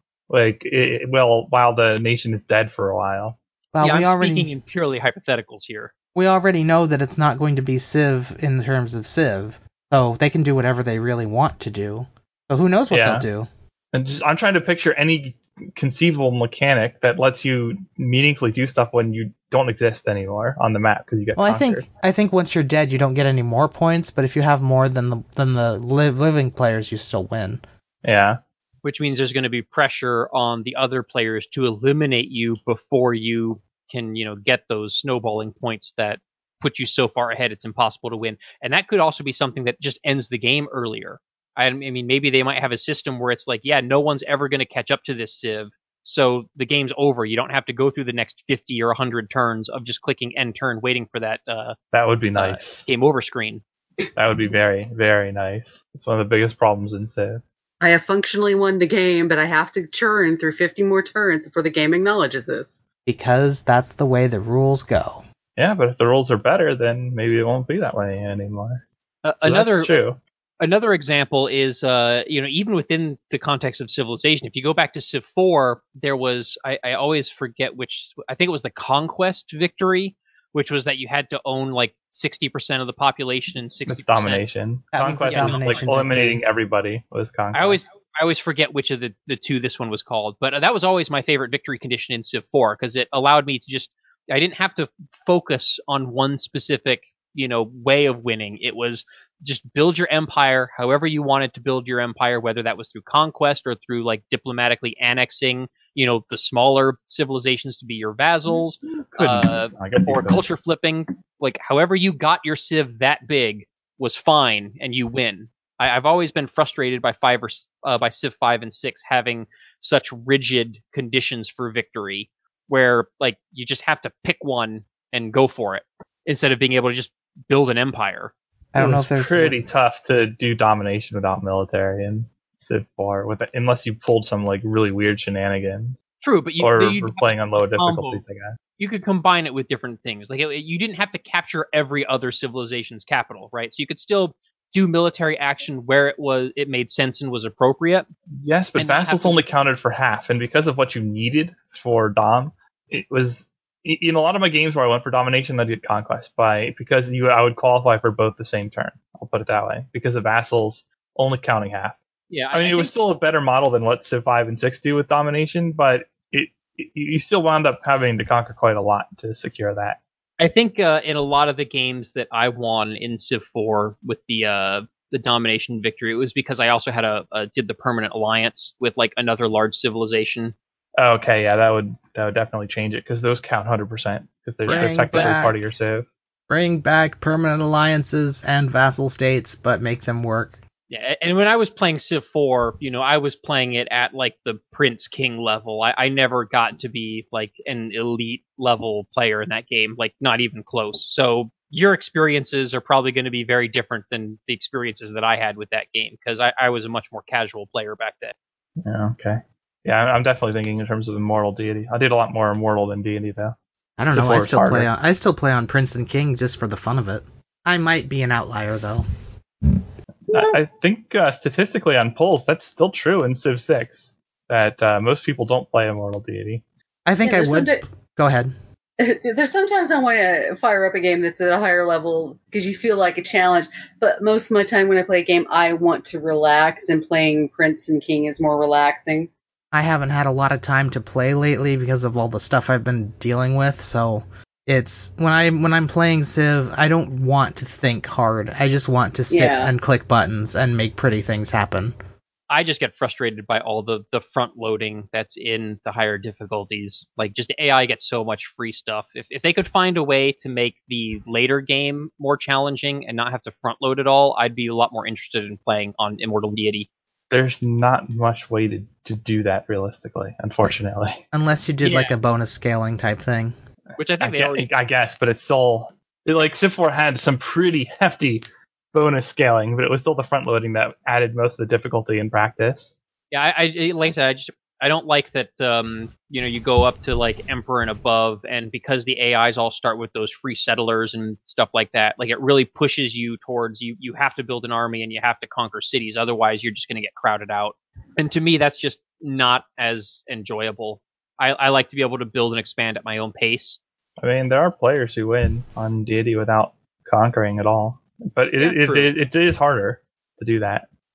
While the nation is dead for a while. Well, I'm speaking in purely hypotheticals here. We already know that it's not going to be Civ in terms of Civ, so they can do whatever they really want to do. So who knows what they'll do? And I'm trying to picture any conceivable mechanic that lets you meaningfully do stuff when you don't exist anymore on the map because you get conquered. I think once you're dead, you don't get any more points, but if you have more than the living players, you still win. Yeah. Which means there's going to be pressure on the other players to eliminate you before you can, get those snowballing points that put you so far ahead it's impossible to win. And that could also be something that just ends the game earlier. I mean, maybe they might have a system where it's like, yeah, no one's ever going to catch up to this Civ, so the game's over. You don't have to go through the next 50 or 100 turns of just clicking end turn, waiting for that. That would be nice. Game over screen. That would be very, very nice. It's one of the biggest problems in Civ. I have functionally won the game, but I have to churn through 50 more turns before the game acknowledges this. Because that's the way the rules go. Yeah, but if the rules are better, then maybe it won't be that way anymore. That's true. Another example is, even within the context of Civilization, if you go back to Civ 4, there was, I always forget which, I think it was the Conquest victory, which was that you had to own like 60% of the population and 60%. It's domination. Conquest was like eliminating everybody was Conquest. I always forget which of the two this one was called, but that was always my favorite victory condition in Civ 4 because it allowed me to I didn't have to focus on one specific, way of winning. It was just build your empire however you wanted to build your empire, whether that was through conquest or through like diplomatically annexing, the smaller civilizations to be your vassals, or culture flipping. Like however you got your civ that big was fine, and you win. I've always been frustrated by by Civ 5 and 6 having such rigid conditions for victory, where like you just have to pick one and go for it instead of being able to just build an empire. I don't know if it's pretty tough to do domination without military in Civ 4, unless you pulled some like really weird shenanigans. True, but you're playing on low difficulties, I guess. You could combine it with different things. Like you didn't have to capture every other civilization's capital, right? So you could still do military action where it made sense and was appropriate. Yes, but vassals only counted for half, and because of what you needed for Dom, it was in a lot of my games where I went for domination, I did conquest because I would qualify for both the same turn. I'll put it that way, because of vassals only counting half. Yeah, I mean, it was still a better model than what Civ 5 and 6 do with domination, but you still wound up having to conquer quite a lot to secure that. I think in a lot of the games that I won in Civ 4 with the domination victory, it was because I also had did the permanent alliance with like another large civilization. Okay, yeah, that would definitely change it because those count 100% because they're technically part of your civ. Bring back permanent alliances and vassal states, but make them work. Yeah, and when I was playing Civ 4, I was playing it at like the Prince King level. I never got to be like an elite level player in that game, like not even close. So your experiences are probably going to be very different than the experiences that I had with that game because I was a much more casual player back then. Yeah, okay. Yeah, I'm definitely thinking in terms of immortal deity. I did a lot more immortal than deity though. I don't know. I still play on Prince and King just for the fun of it. I might be an outlier though. I think statistically on polls, that's still true in Civ 6, that most people don't play Immortal Deity. I think I would. Go ahead. There's sometimes I want to fire up a game that's at a higher level because you feel like a challenge, but most of my time when I play a game, I want to relax, and playing Prince and King is more relaxing. I haven't had a lot of time to play lately because of all the stuff I've been dealing with, so... It's when I'm playing Civ, I don't want to think hard. I just want to sit and click buttons and make pretty things happen. I just get frustrated by all the front loading that's in the higher difficulties. Like just AI gets so much free stuff. If they could find a way to make the later game more challenging and not have to front load it all, I'd be a lot more interested in playing on Immortal Deity. There's not much way to do that realistically, unfortunately. Unless you did like a bonus scaling type thing. Which I think I guess, but it's still like Civ 4 had some pretty hefty bonus scaling, but it was still the front loading that added most of the difficulty in practice. Yeah, I like I said, I don't like that. You go up to like Emperor and above, and because the AIs all start with those free settlers and stuff like that, like it really pushes you towards you have to build an army and you have to conquer cities, otherwise you're just going to get crowded out. And to me, that's just not as enjoyable. I like to be able to build and expand at my own pace. I mean, there are players who win on Deity without conquering at all, but it is harder to do that.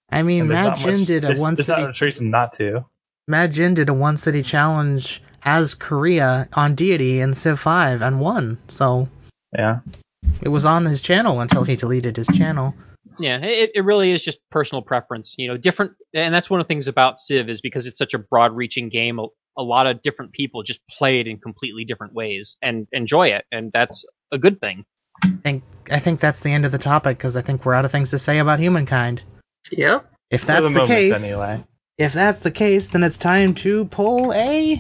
I mean, And there's Mad not Jin much, did a there's not much reason not to. Mad Jin did a one city challenge as Korea on Deity in Civ 5 and won. So Yeah. it was on his channel until he deleted his channel. Yeah, it really is just personal preference. Different, and that's one of the things about Civ is because it's such a broad-reaching game. A lot of different people just play it in completely different ways and enjoy it, and that's a good thing. I think that's the end of the topic because I think we're out of things to say about humankind. Yep. If that's the case, anyway. If that's the case, then it's time to pull a.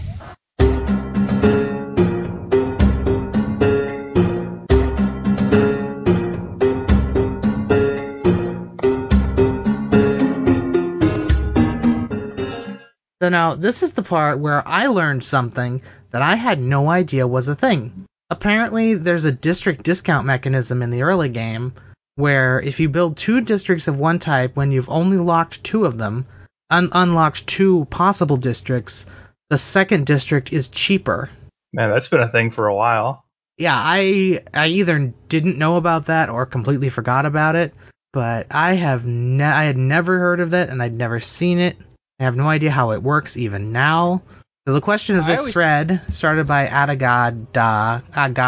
So now, this is the part where I learned something that I had no idea was a thing. Apparently, there's a district discount mechanism in the early game, where if you build 2 districts of one type when you've only locked 2 of them, unlocked 2 possible districts, the second district is cheaper. Man, that's been a thing for a while. Yeah, I either didn't know about that or completely forgot about it, but I had never heard of that and I'd never seen it. I have no idea how it works even now. So the question of this thread, started by Adagadja,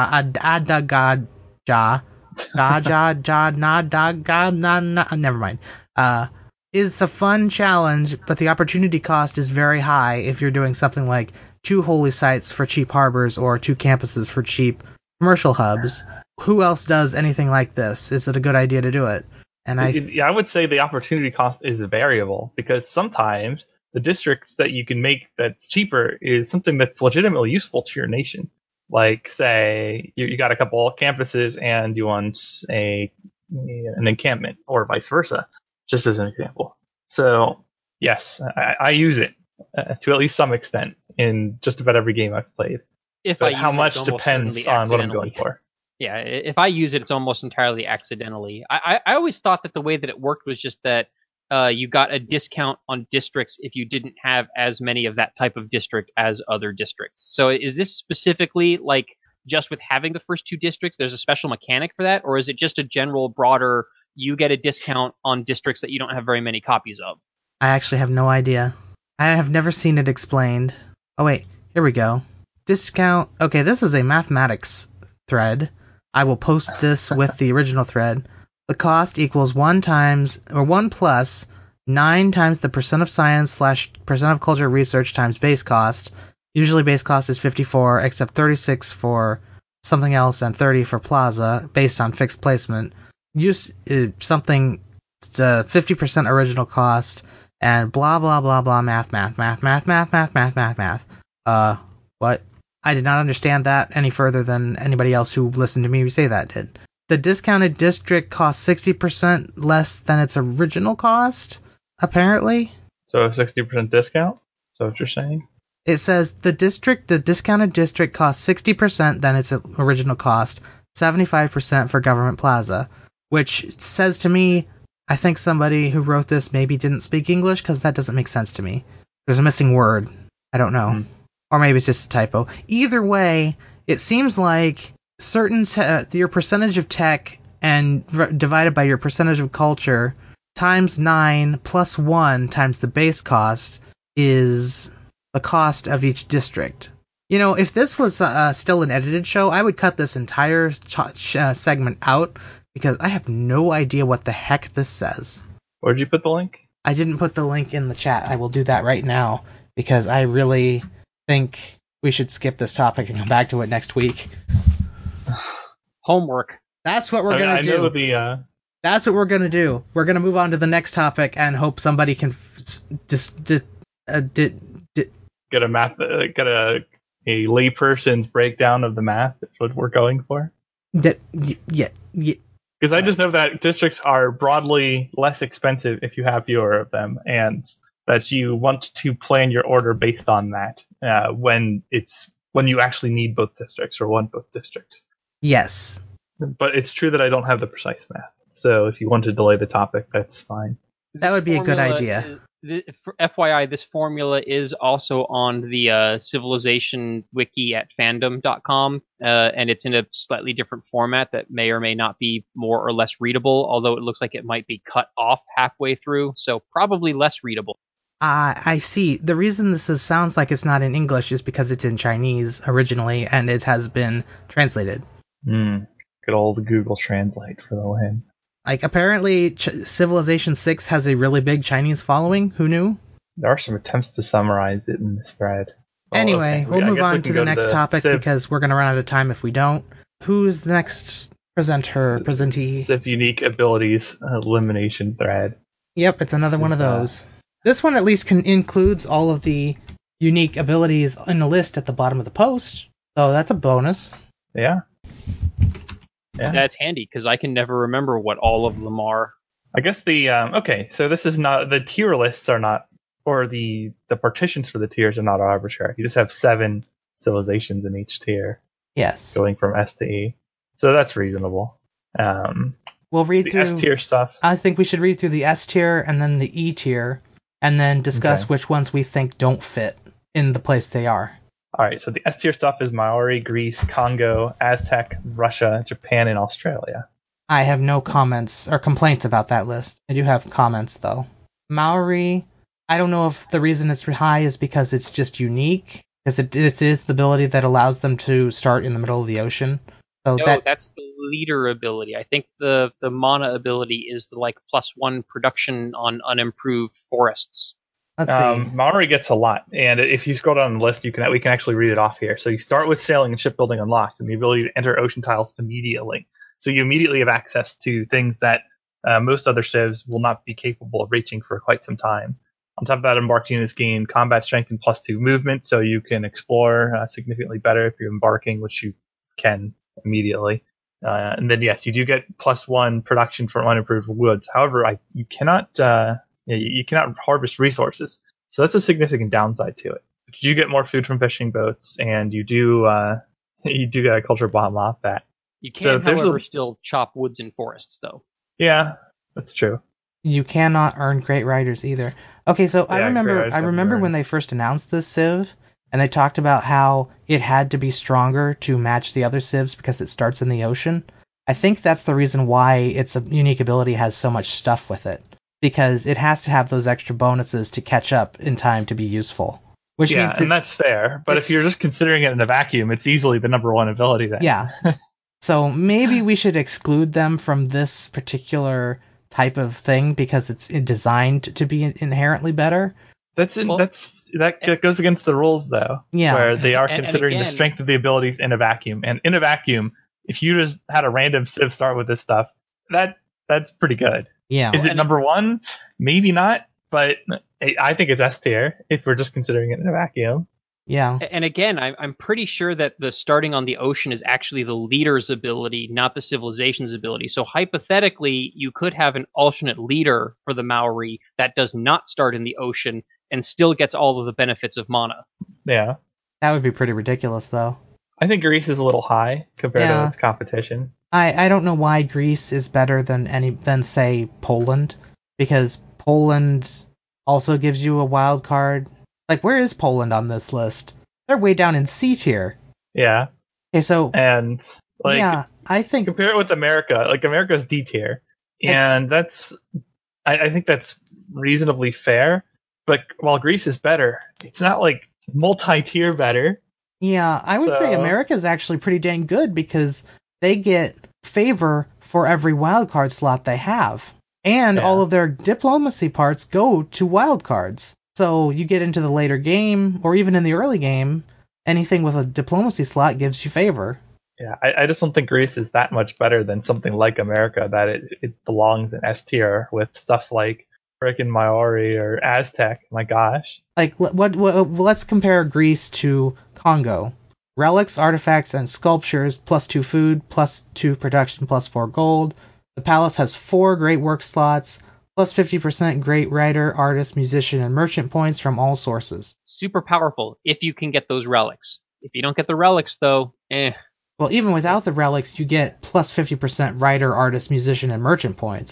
never mind. Is a fun challenge, but the opportunity cost is very high if you're doing something like 2 holy sites for cheap harbors or 2 campuses for cheap commercial hubs. Who else does anything like this? Is it a good idea to do it? And I would say the opportunity cost is variable because sometimes the districts that you can make that's cheaper is something that's legitimately useful to your nation. Like, say, you got a couple campuses and you want an encampment, or vice versa, just as an example. So, yes, I use it to at least some extent in just about every game I've played. But how much depends on what I'm going for. Yeah, if I use it, it's almost entirely accidentally. I always thought that the way that it worked was just that you got a discount on districts if you didn't have as many of that type of district as other districts. So is this specifically like just with having the first 2 districts, there's a special mechanic for that? Or is it just a general broader, you get a discount on districts that you don't have very many copies of? I actually have no idea. I have never seen it explained. Oh wait, here we go. Discount. Okay, this is a mathematics thread. I will post this with the original thread. The cost equals 1 plus 9 times the percent of science / percent of culture research times base cost. Usually base cost is 54, except 36 for something else and 30 for plaza, based on fixed placement. Use something 50% original cost, and blah blah blah blah math. What? I did not understand that any further than anybody else who listened to me say that did. The discounted district costs 60% less than its original cost, apparently. So a 60% discount? Is that what you're saying? It says the discounted district costs 60% than its original cost, 75% for Government Plaza, which says to me, I think somebody who wrote this maybe didn't speak English, because that doesn't make sense to me. There's a missing word. I don't know. Or maybe it's just a typo. Either way, it seems like your percentage of tech and divided by your percentage of culture times 9 plus 1 times the base cost is the cost of each district. You know, if this was still an edited show, I would cut this entire segment out because I have no idea what the heck this says. Where'd you put the link? I didn't put the link in the chat. I will do that right now because I really think we should skip this topic and come back to it next week. Homework. That's what we're going to do. That's what we're going to do. We're going to move on to the next topic and hope somebody can get a layperson's breakdown of the math. That's what we're going for. Yeah. Because I just know that districts are broadly less expensive if you have fewer of them, and that you want to plan your order based on that when you actually need both districts or want both districts. Yes. But it's true that I don't have the precise math. So if you want to delay the topic, that's fine. That would be a good idea. For FYI, this formula is also on the Civilization wiki at fandom.com, and it's in a slightly different format that may or may not be more or less readable, although it looks like it might be cut off halfway through, so probably less readable. I see. The reason sounds like it's not in English is because it's in Chinese originally, and it has been translated. Good old Google Translate for the win. Like, apparently, Civilization 6 has a really big Chinese following. Who knew? There are some attempts to summarize it in this thread. Anyway, we'll move on to the next topic because we're going to run out of time if we don't. Who's the next presentee? Civ Unique Abilities Elimination thread. Yep, it's another one of those. This one at least includes all of the unique abilities in the list at the bottom of the post, so that's a bonus. Yeah. That's handy, because I can never remember what all of them are. I guess so this is not, the tier lists are not, or the partitions for the tiers are not arbitrary. You just have 7 civilizations in each tier. Yes. Going from S to E. So that's reasonable. We'll read through S tier stuff. I think we should read through the S tier and then the E tier, and then discuss which ones we think don't fit in the place they are. All right, so the S tier stuff is Maori, Greece, Congo, Aztec, Russia, Japan, and Australia. I have no comments or complaints about that list. I do have comments, though. Maori, I don't know if the reason it's high is because it's just unique, because it is the ability that allows them to start in the middle of the ocean. So that's the leader ability. I think the mana ability is the +1 production on unimproved forests. Let's see. Maori gets a lot, and if you scroll down the list, we can actually read it off here. So you start with sailing and shipbuilding unlocked, and the ability to enter ocean tiles immediately. So you immediately have access to things that most other civs will not be capable of reaching for quite some time. On top of that, embarked units gain combat strength and +2 movement, so you can explore significantly better if you're embarking, which you can immediately. And then yes, you do get +1 production from unimproved woods. However, you cannot harvest resources, so that's a significant downside to it. But you do get more food from fishing boats, and you do get a culture bomb off that. You can, however, still chop woods in forests, though. Yeah, that's true. You cannot earn Great Riders either. Okay, so I remember when they first announced this civ, and they talked about how it had to be stronger to match the other civs because it starts in the ocean. I think that's the reason why its unique ability has so much stuff with it, because it has to have those extra bonuses to catch up in time to be useful. Which means that's fair. But if you're just considering it in a vacuum, it's easily the number 1 ability then. Yeah. So maybe we should exclude them from this particular type of thing because it's designed to be inherently better. That goes against the rules, though. Yeah. Where they are considering the strength of the abilities in a vacuum. And in a vacuum, if you just had a random civ start with this stuff, that's pretty good. Yeah. Is it number 1? Maybe not, but I think it's S tier if we're just considering it in a vacuum. Yeah. And again, I'm pretty sure that the starting on the ocean is actually the leader's ability, not the civilization's ability. So hypothetically, you could have an alternate leader for the Maori that does not start in the ocean and still gets all of the benefits of mana. Yeah. That would be pretty ridiculous, though. I think Greece is a little high compared to its competition. I don't know why Greece is better than say Poland, because Poland also gives you a wild card. Like, where is Poland on this list? They're way down in C tier. Yeah. Okay, so I think compare it with America. Like, America's D tier, and I think that's reasonably fair. But while Greece is better, it's not like multi-tier better. Yeah, I would say America's actually pretty dang good because they get favor for every wildcard slot they have. And all of their diplomacy parts go to wildcards. So you get into the later game, or even in the early game, anything with a diplomacy slot gives you favor. Yeah, I just don't think Greece is that much better than something like America, that it belongs in S tier with stuff like frickin' Maori or Aztec. My gosh. Like, let's compare Greece to Congo. Relics, artifacts, and sculptures, +2 food, +2 production, +4 gold. The palace has 4 great work slots, +50% great writer, artist, musician, and merchant points from all sources. Super powerful if you can get those relics. If you don't get the relics, though, Well, even without the relics, you get +50% writer, artist, musician, and merchant points.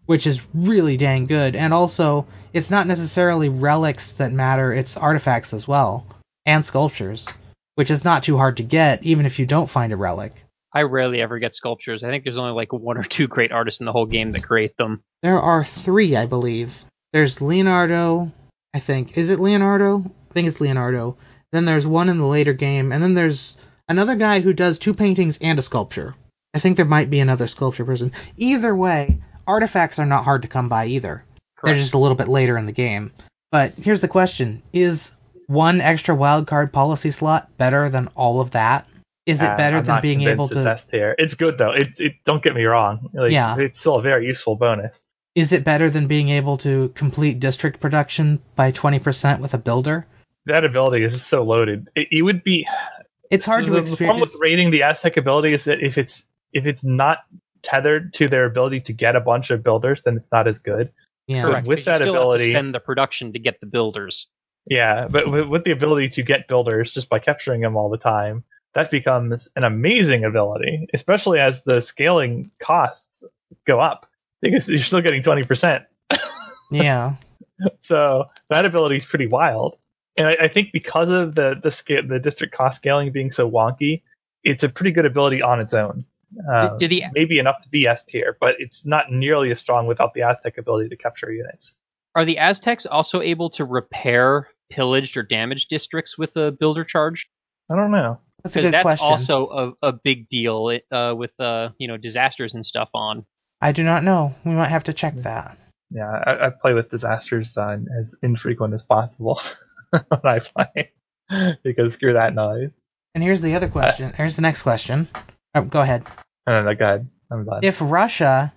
which is really dang good. And also, it's not necessarily relics that matter, it's artifacts as well, and sculptures, which is not too hard to get, even if you don't find a relic. I rarely ever get sculptures. I think there's only like 1 or 2 great artists in the whole game that create them. There are 3, I believe. There's Leonardo, I think. Is it Leonardo? I think it's Leonardo. Then there's one in the later game, and then there's another guy who does 2 paintings and a sculpture. I think there might be another sculpture person. Either way, artifacts are not hard to come by either. Correct. They're just a little bit later in the game. But here's the question. Is 1 extra wildcard policy slot better than all of that? Is it better than being able to... It's S tier. It's good, though. Don't get me wrong. It's still a very useful bonus. Is it better than being able to complete district production by 20% with a builder? That ability is so loaded. It would be... It's hard to experience. The problem with rating the Aztec ability is that if it's not tethered to their ability to get a bunch of builders, then it's not as good. Yeah. Correct. With that you still ability... have to spend the production to get the builders. Yeah, but with the ability to get builders just by capturing them all the time, that becomes an amazing ability, especially as the scaling costs go up, because you're still getting 20%. Yeah. So that ability is pretty wild. And I think because of the district cost scaling being so wonky, it's a pretty good ability on its own. Maybe enough to be S tier, but it's not nearly as strong without the Aztec ability to capture units. Are the Aztecs also able to repair pillaged or damaged districts with a builder charge? I don't know. Because that's also a big deal with disasters and stuff on. I do not know. We might have to check that. Yeah, I play with disasters as infrequent as possible when I play, because screw that noise. And here's the other question. Here's the next question. Oh, go ahead. No, go ahead. I'm done. If Russia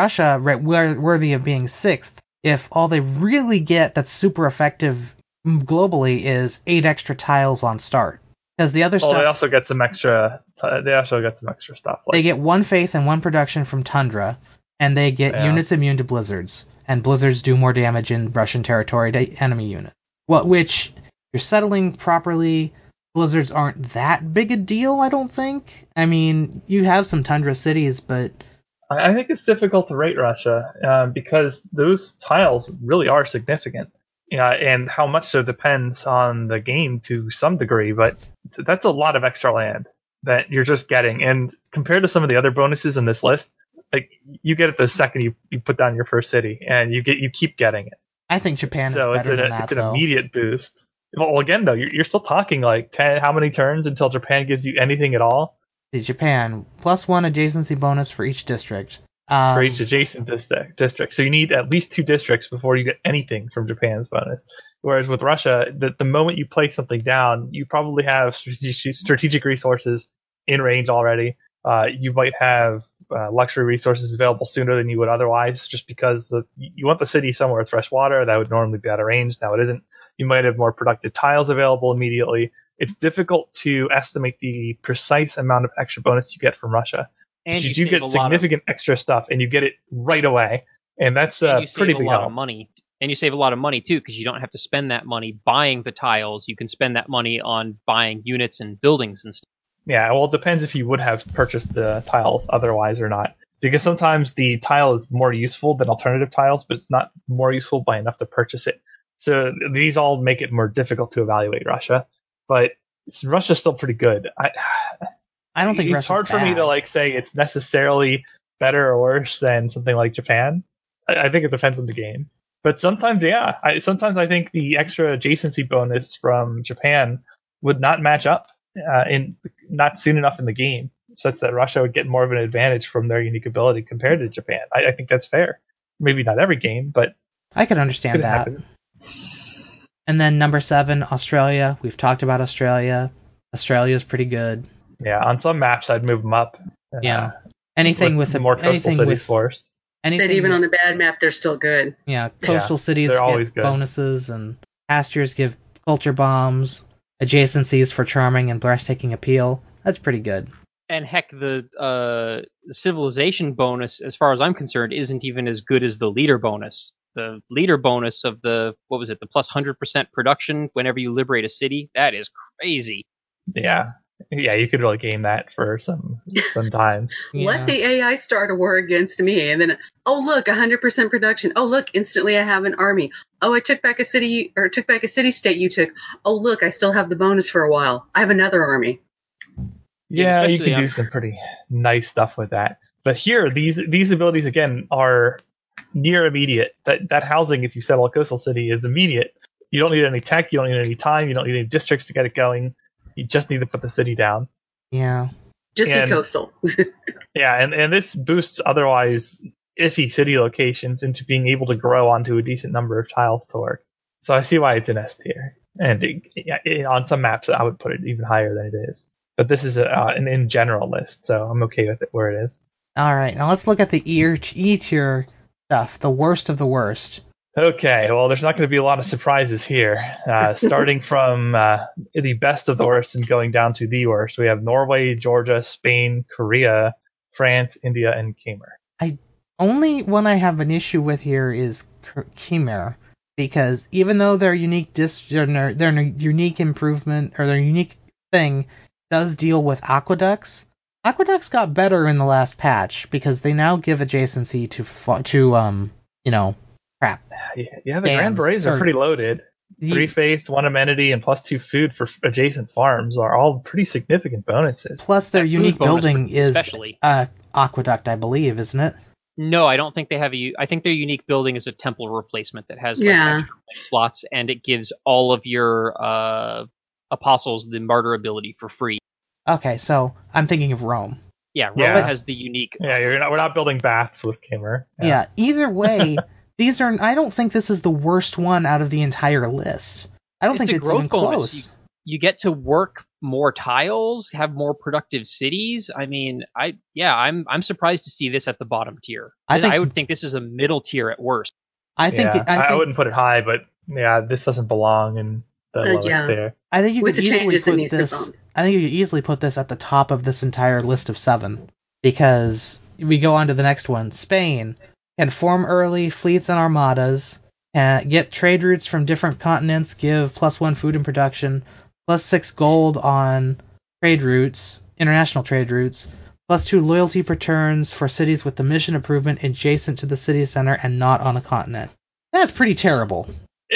worthy of being 6th, if all they really get that's super effective globally is 8 extra tiles on start? Because the other stuff... they also get some extra... stuff. They get 1 faith and 1 production from Tundra, and they get units immune to blizzards. And blizzards do more damage in Russian territory to enemy units. Which, if you're settling properly, blizzards aren't that big a deal, I don't think. I mean, you have some Tundra cities, but... I think it's difficult to rate Russia, because those tiles really are significant. Yeah, and how much so depends on the game to some degree, but that's a lot of extra land that you're just getting. And compared to some of the other bonuses in this list, like you get it the second you put down your first city, and you keep getting it. I think Japan is better than that, it's an immediate boost. Well, again, though, you're still talking like 10, how many turns until Japan gives you anything at all? Japan, +1 adjacency bonus for each district. For each adjacent district. So you need at least 2 districts before you get anything from Japan's bonus. Whereas with Russia, the moment you place something down, you probably have strategic resources in range already. You might have luxury resources available sooner than you would otherwise, just because you want the city somewhere with fresh water. That would normally be out of range. Now it isn't. You might have more productive tiles available immediately. It's difficult to estimate the precise amount of extra bonus you get from Russia. And you do get significant extra stuff, and you get it right away, and that's pretty big help. Money. And you save a lot of money too, because you don't have to spend that money buying the tiles. You can spend that money on buying units and buildings and stuff. Yeah, well, it depends if you would have purchased the tiles otherwise or not, because sometimes the tile is more useful than alternative tiles, but it's not more useful by enough to purchase it. So these all make it more difficult to evaluate Russia, but Russia's still pretty good. I don't think it's hard for me to say it's necessarily better or worse than something like Japan. I think it depends on the game. But sometimes, sometimes I think the extra adjacency bonus from Japan would not match up not soon enough in the game, such that Russia would get more of an advantage from their unique ability compared to Japan. I think that's fair. Maybe not every game, but I can understand that. Happen. And then number 7, Australia. We've talked about Australia. Australia's pretty good. Yeah, on some maps I'd move them up. Yeah, anything with more coastal cities forced. That even on a bad map, they're still good. Yeah, coastal cities get bonuses, and pastures give culture bombs, adjacencies for charming and breathtaking appeal. That's pretty good. And heck, the civilization bonus, as far as I'm concerned, isn't even as good as the leader bonus. The leader bonus of the plus 100% production whenever you liberate a city, that is crazy. Yeah. Yeah, you could really game that for some times. Let the AI start a war against me, and then, oh look, 100% production. Oh look, instantly I have an army. Oh, I took back a city, or took back a city-state you took. Oh look, I still have the bonus for a while. I have another army. Yeah, you can do some pretty nice stuff with that. But here, these abilities again are near immediate. That housing, if you settle a coastal city, is immediate. You don't need any tech, you don't need any time, you don't need any districts to get it going. You just need to put the city down. Yeah. Just be coastal. Yeah, and this boosts otherwise iffy city locations into being able to grow onto a decent number of tiles to work. So I see why it's an S tier. And on some maps, I would put it even higher than it is. But this is an in general list, so I'm okay with it where it is. All right, now let's look at the E tier stuff, the worst of the worst. Okay, well, there's not going to be a lot of surprises here. Starting from the best of the worst and going down to the worst, we have Norway, Georgia, Spain, Korea, France, India, and Khmer. Only one I have an issue with here is Khmer, because even though their unique their unique improvement or their unique thing does deal with aqueducts got better in the last patch because they now give adjacency to crap. Yeah, the Grand Berets are pretty loaded. 3 faith, 1 amenity, and +2 food for adjacent farms are all pretty significant bonuses. Plus, their unique building is aqueduct, I believe, isn't it? No, I don't think they have I think their unique building is a temple replacement that has extra slots, and it gives all of your apostles the martyr ability for free. Okay, so I'm thinking of Rome. Yeah, Rome has the unique. Yeah, we're not building baths with Khmer. Yeah, either way, these are. I don't think this is the worst one out of the entire list. I don't think it's even close. You get to work more tiles, have more productive cities. I mean, I'm surprised to see this at the bottom tier. I would think this is a middle tier at worst. I wouldn't put it high, but yeah, this doesn't belong in the lowest there. I think you could easily put this. I think you could easily put this at the top of this entire list of 7, because we go on to the next one. Spain can form early fleets and armadas, get trade routes from different continents, give +1 food and production, +6 gold on trade routes, international trade routes, +2 loyalty per turns for cities with the mission improvement adjacent to the city center and not on a continent. That's pretty terrible.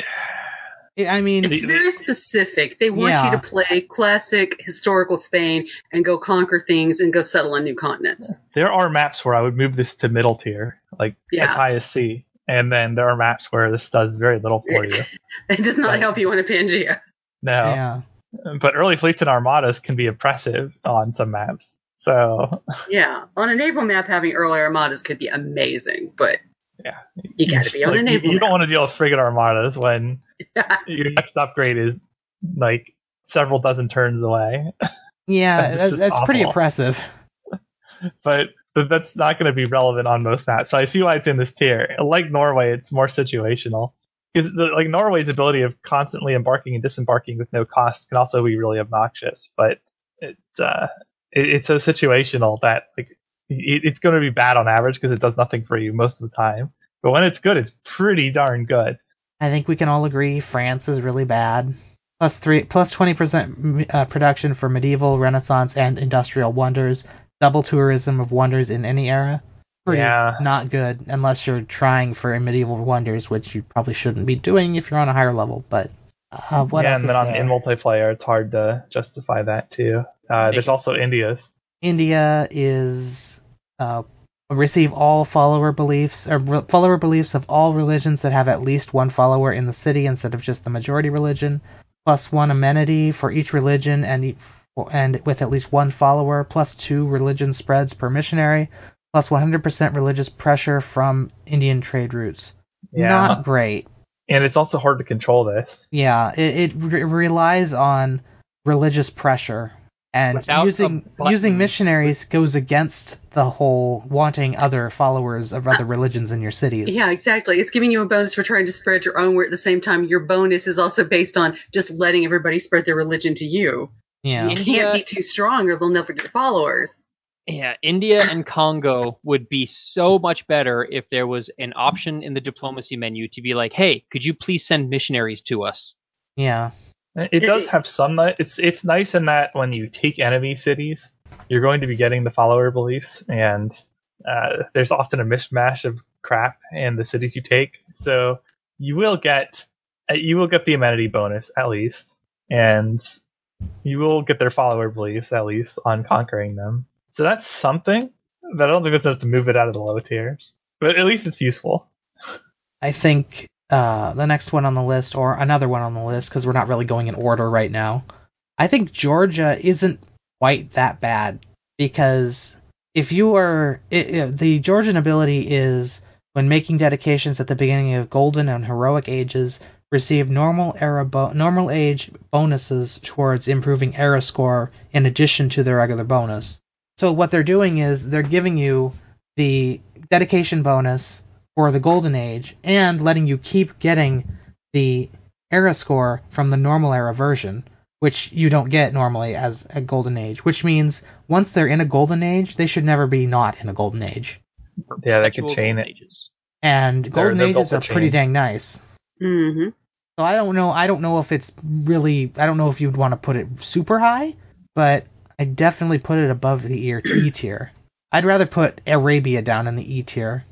I mean, it's very specific. They want you to play classic historical Spain and go conquer things and go settle on new continents. There are maps where I would move this to middle tier, like as high as C. And then there are maps where this does very little for you. It does not help you in a Pangea. No. Yeah. But early fleets and armadas can be oppressive on some maps. So yeah, on a naval map, having early armadas could be amazing, but you got to be on a naval map. You don't want to deal with frigate armadas when your next upgrade is like several dozen turns away. Yeah, that's pretty oppressive. But that's not going to be relevant on most maps. So I see why it's in this tier. Like Norway, it's more situational. Because like Norway's ability of constantly embarking and disembarking with no cost can also be really obnoxious. But it's so situational that like it's going to be bad on average because it does nothing for you most of the time. But when it's good, it's pretty darn good. I think we can all agree France is really bad. Plus 20% production for medieval, Renaissance, and industrial wonders. Double tourism of wonders in any era. Pretty not good unless you're trying for medieval wonders, which you probably shouldn't be doing if you're on a higher level. But what else is there? And then in multiplayer, it's hard to justify that too. There's also India's. India is receive all follower beliefs of all religions that have at least one follower in the city instead of just the majority religion. +1 amenity for each religion and with at least one follower. +2 religion spreads per missionary. +100% religious pressure from Indian trade routes. Yeah. Not great. And it's also hard to control this. Yeah, it relies on religious pressure. And using missionaries goes against the whole wanting other followers of other religions in your cities. Yeah, exactly. It's giving you a bonus for trying to spread your own, where at the same time your bonus is also based on just letting everybody spread their religion to you. Yeah. So you can't be too strong or they'll never get followers. Yeah, India and Congo would be so much better if there was an option in the diplomacy menu to be like, hey, could you please send missionaries to us? Yeah. It does have some. It's nice in that when you take enemy cities, you're going to be getting the follower beliefs, and there's often a mishmash of crap in the cities you take. So you will get the amenity bonus at least, and you will get their follower beliefs at least on conquering them. So that's something. But I don't think that's enough to move it out of the low tiers. But at least it's useful. I think the next one on the list, or another one on the list, because we're not really going in order right now, I think Georgia isn't quite that bad, because if you are... the Georgian ability is, when making dedications at the beginning of Golden and Heroic Ages, receive normal age bonuses towards improving era score in addition to their regular bonus. So what they're doing is they're giving you the dedication bonus for the Golden Age and letting you keep getting the era score from the normal era version, which you don't get normally as a Golden Age, which means once they're in a Golden Age, they should never be not in a Golden Age. Yeah, they could chain it. Ages. And Golden Ages are pretty dang nice. Mm-hmm. So I don't know if it's really... I don't know if you'd want to put it super high, but I definitely put it above the E tier. I'd rather put Arabia down in the E tier.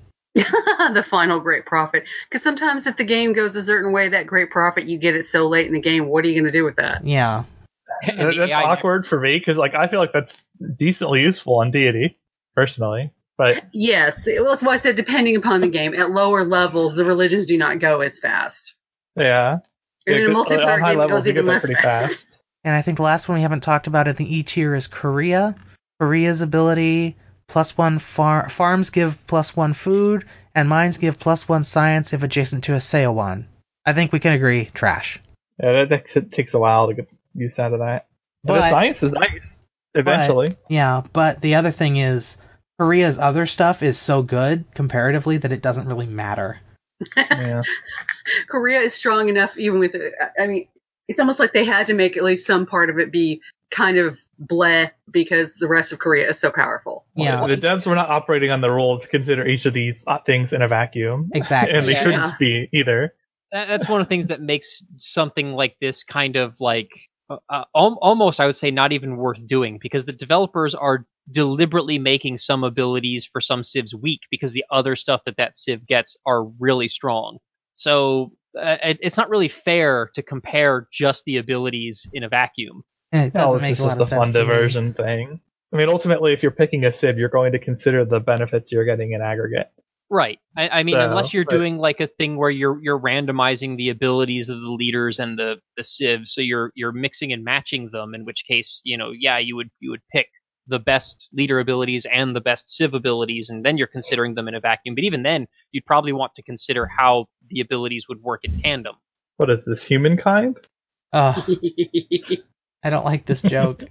The final Great Prophet. Because sometimes if the game goes a certain way, that Great Prophet, you get it so late in the game, what are you going to do with that? Yeah. That's awkward for me, because I feel like that's decently useful on Deity, personally. But yes, well, that's why I said depending upon the game. At lower levels, the religions do not go as fast. Yeah. And in a multiplayer game, it goes even less fast. And I think the last one we haven't talked about in the E tier is Korea. Korea's ability, +1 farms give +1 food, and mines give +1 science if adjacent to a Seowan. I think we can agree, trash. Yeah, that takes a while to get use out of that. But the science is nice, eventually. But the other thing is, Korea's other stuff is so good, comparatively, that it doesn't really matter. Yeah. Korea is strong enough, even with it. I mean, it's almost like they had to make at least some part of it be kind of bleh, because the rest of Korea is so powerful. Yeah. The devs were not operating on the rule to consider each of these things in a vacuum. Exactly. And they shouldn't be either. That's one of the things that makes something like this kind of like almost, I would say, not even worth doing, because the developers are deliberately making some abilities for some civs weak because the other stuff that civ gets are really strong. So it's not really fair to compare just the abilities in a vacuum. It doesn't make this a is lot just of a sense fun to me. diversion thing. I mean, ultimately, if you're picking a civ, you're going to consider the benefits you're getting in aggregate. Right. I mean, unless you're doing like a thing where you're randomizing the abilities of the leaders and the civs, so you're mixing and matching them, in which case, you would pick the best leader abilities and the best civ abilities, and then you're considering them in a vacuum. But even then, you'd probably want to consider how the abilities would work in tandem. What is this, humankind? Oh, I don't like this joke.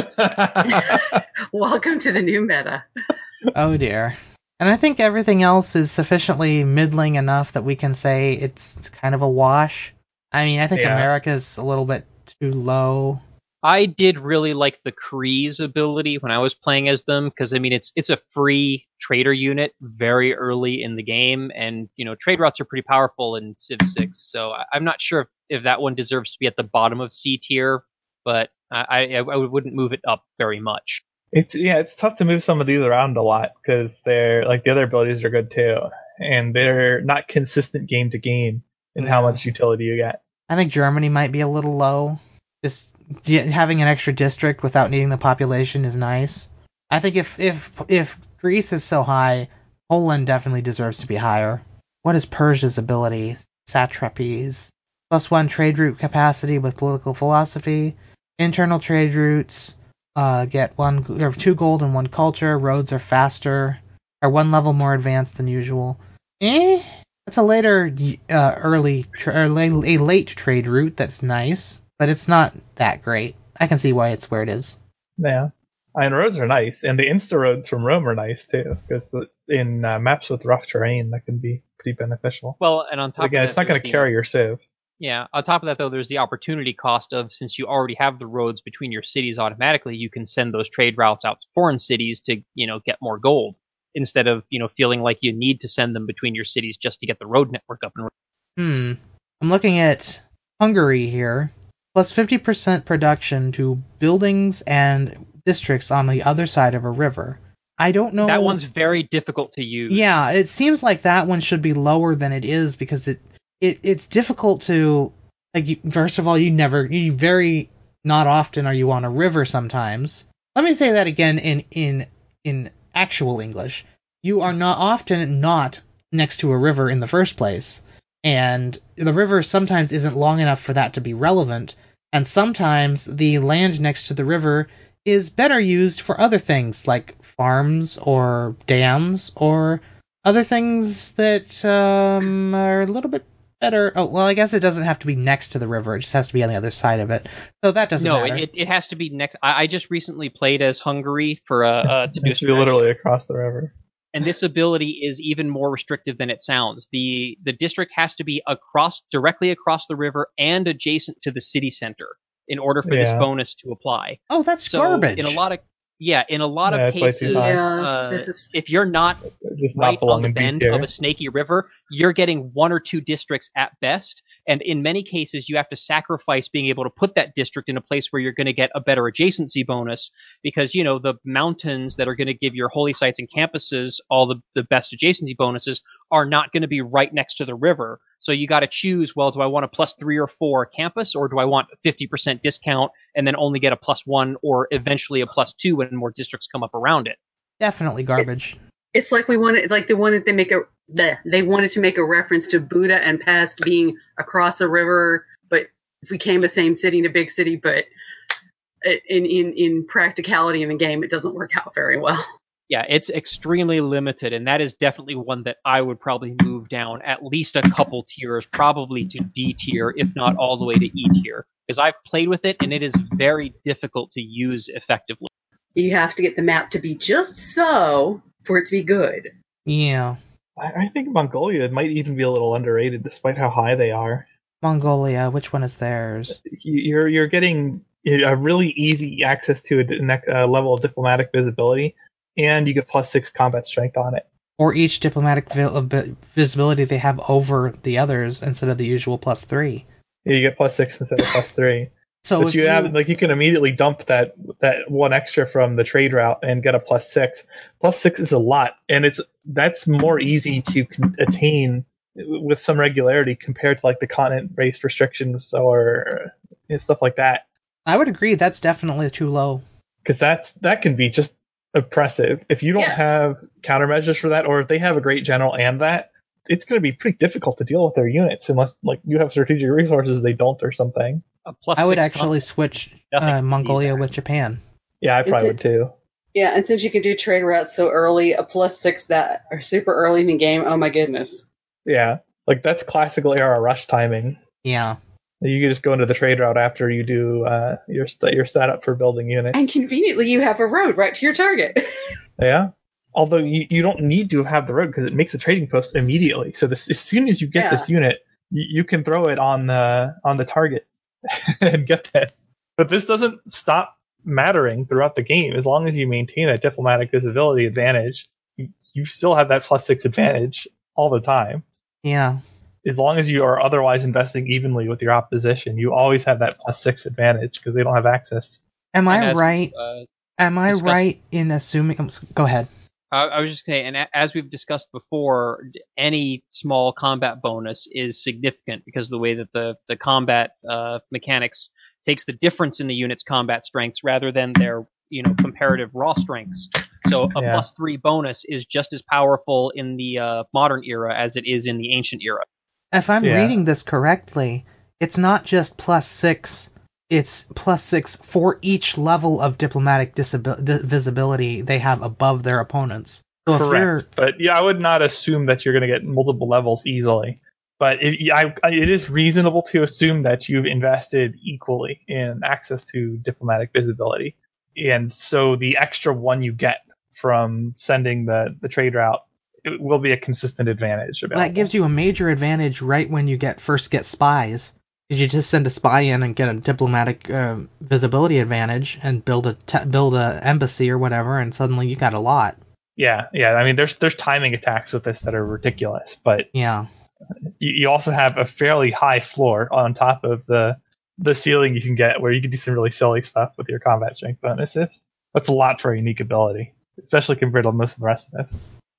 Welcome to the new meta. Oh dear. And I think everything else is sufficiently middling enough that we can say it's kind of a wash. I mean, I think America's a little bit too low. I did really like the Kree's ability when I was playing as them, because I mean it's a free trader unit very early in the game, and trade routes are pretty powerful in Civ 6. So I'm not sure if that one deserves to be at the bottom of C tier, but I wouldn't move it up very much. It's tough to move some of these around a lot, because they're like the other abilities are good too, and they're not consistent game to game in how much utility you get. I think Germany might be a little low. Just having an extra district without needing the population is nice. I think if Greece is so high, Poland definitely deserves to be higher. What is Persia's ability? Satrapies. +1 trade route capacity with political philosophy. Internal trade routes get 2 gold and 1 culture. Roads are faster. Are 1 level more advanced than usual. That's a later, a late trade route that's nice, but it's not that great. I can see why it's where it is. Yeah. And roads are nice, and the insta roads from Rome are nice too, because in maps with rough terrain, that can be pretty beneficial. Well, and on top of that, it's not going to carry your civ. Yeah, on top of that, though, there's the opportunity cost of, since you already have the roads between your cities automatically, you can send those trade routes out to foreign cities to, get more gold, instead of, feeling like you need to send them between your cities just to get the road network up and running. I'm looking at Hungary here, plus 50% production to buildings and districts on the other side of a river. I don't know. That one's very difficult to use. Yeah, it seems like that one should be lower than it is because it's difficult to, like, first of all, you very not often are you on a river sometimes. Let me say that again in actual English. You are not often not next to a river in the first place, and the river sometimes isn't long enough for that to be relevant, and sometimes the land next to the river is better used for other things like farms or dams or other things that are a little bit better. Oh, well, I guess it doesn't have to be next to the river. It just has to be on the other side of it. So that doesn't matter. No, it has to be next. I just recently played as Hungary for to do It's literally across the river. And this ability is even more restrictive than it sounds. The district has to be directly across the river and adjacent to the city center in order for this bonus to apply. Oh, that's garbage. In a lot of cases, if you're not right on the bend of a snaky river, you're getting one or two districts at best. And in many cases, you have to sacrifice being able to put that district in a place where you're going to get a better adjacency bonus because, the mountains that are going to give your holy sites and campuses all the best adjacency bonuses are not going to be right next to the river. So you got to choose, well, do I want a +3 or 4 campus, or do I want a 50% discount and then only get a +1 or eventually a +2 when more districts come up around it? Definitely garbage. It's like they wanted to make a reference to Buda and Pest being across a river, but if we became the same city in a big city, but in practicality in the game, it doesn't work out very well. Yeah, it's extremely limited, and that is definitely one that I would probably move down at least a couple tiers, probably to D tier, if not all the way to E tier, because I've played with it, and it is very difficult to use effectively. You have to get the map to be just so for it to be good. Yeah. I think Mongolia might even be a little underrated, despite how high they are. Mongolia, which one is theirs? You're getting a really easy access to a level of diplomatic visibility, and you get +6 combat strength on it. Or each diplomatic visibility they have over the others instead of the usual +3. Yeah, you get +6 instead of +3. So but you can immediately dump that one extra from the trade route and get a +6. +6 is a lot, and that's more easy to attain with some regularity compared to like the continent-based restrictions or stuff like that. I would agree that's definitely too low. Because that can be just oppressive. If you don't have countermeasures for that, or if they have a great general and that, it's going to be pretty difficult to deal with their units unless like you have strategic resources they don't or something. I would actually switch Mongolia with Japan. Yeah, I probably would too. Yeah, and since you can do trade routes so early, a +6 that are super early in the game, oh my goodness. Yeah, like that's classical era rush timing. Yeah. You can just go into the trade route after you do your setup for building units. And conveniently, you have a road right to your target. Yeah. Although you don't need to have the road because it makes a trading post immediately. So as soon as you get this unit, you can throw it on the target and get this. But this doesn't stop mattering throughout the game. As long as you maintain that diplomatic visibility advantage, you still have that +6 advantage all the time. Yeah. As long as you are otherwise investing evenly with your opposition, you always have that +6 advantage because they don't have access. Am I right? Am I right in assuming? Go ahead. I was just going to say, and as we've discussed before, any small combat bonus is significant because of the way that the combat mechanics takes the difference in the unit's combat strengths rather than their comparative raw strengths. So a +3 bonus is just as powerful in the modern era as it is in the ancient era. If I'm reading this correctly, it's not just +6. It's +6 for each level of diplomatic visibility they have above their opponents. So correct. But I would not assume that you're going to get multiple levels easily. But it is reasonable to assume that you've invested equally in access to diplomatic visibility. And so the extra one you get from sending the trade route, it will be a consistent advantage. That gives you a major advantage right when you first get spies. Because you just send a spy in and get a diplomatic visibility advantage and build a embassy or whatever, and suddenly you got a lot. Yeah. I mean, there's timing attacks with this that are ridiculous, but yeah, you also have a fairly high floor on top of the the ceiling you can get where you can do some really silly stuff with your combat strength bonuses. That's a lot for a unique ability, especially compared to most of the rest of this.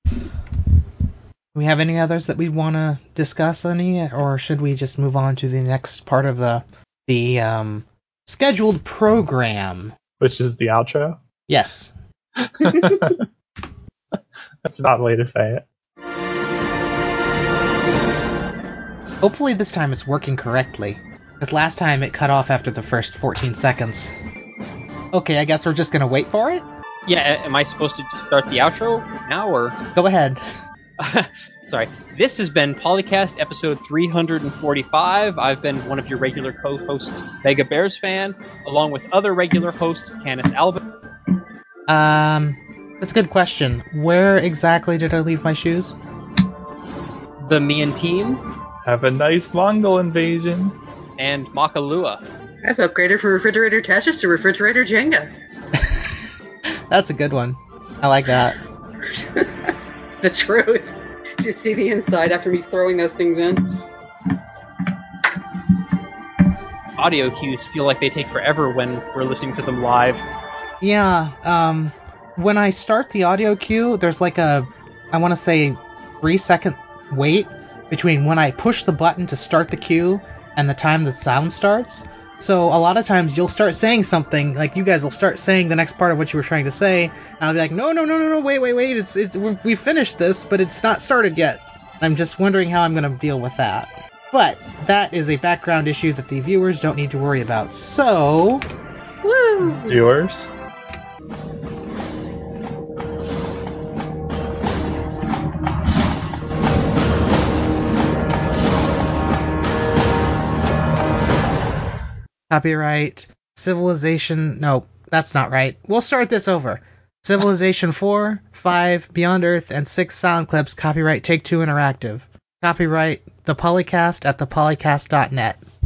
Do we have any others that we want to discuss, or should we just move on to the next part of the scheduled program? Which is the outro? Yes. That's an odd way to say it. Hopefully this time it's working correctly, because last time it cut off after the first 14 seconds. Okay, I guess we're just going to wait for it? Yeah, am I supposed to start the outro now, or...? Go ahead. Sorry. This has been Polycast episode 345. I've been one of your regular co-hosts, Mega Bears fan, along with other regular hosts, Canis Albert. That's a good question. Where exactly did I leave my shoes? The Mian team. Have a nice Mongol invasion. And Makalua. I've upgraded from refrigerator Tetris to refrigerator Jenga. That's a good one. I like that. The truth. Just see the inside after me throwing those things in. Audio cues feel like they take forever when we're listening to them live. Yeah, when I start the audio cue, there's like I want to say 3-second wait between when I push the button to start the cue and the time the sound starts. So a lot of times you'll start saying something, like you guys will start saying the next part of what you were trying to say, and I'll be like, no, wait, we finished this, but it's not started yet. I'm just wondering how I'm going to deal with that. But that is a background issue that the viewers don't need to worry about. So... Woo! Viewers? Copyright Civilization... No, that's not right. We'll start this over. Civilization 4, 5, Beyond Earth, and 6 sound clips. Copyright Take-Two Interactive. Copyright The Polycast at thepolycast.net.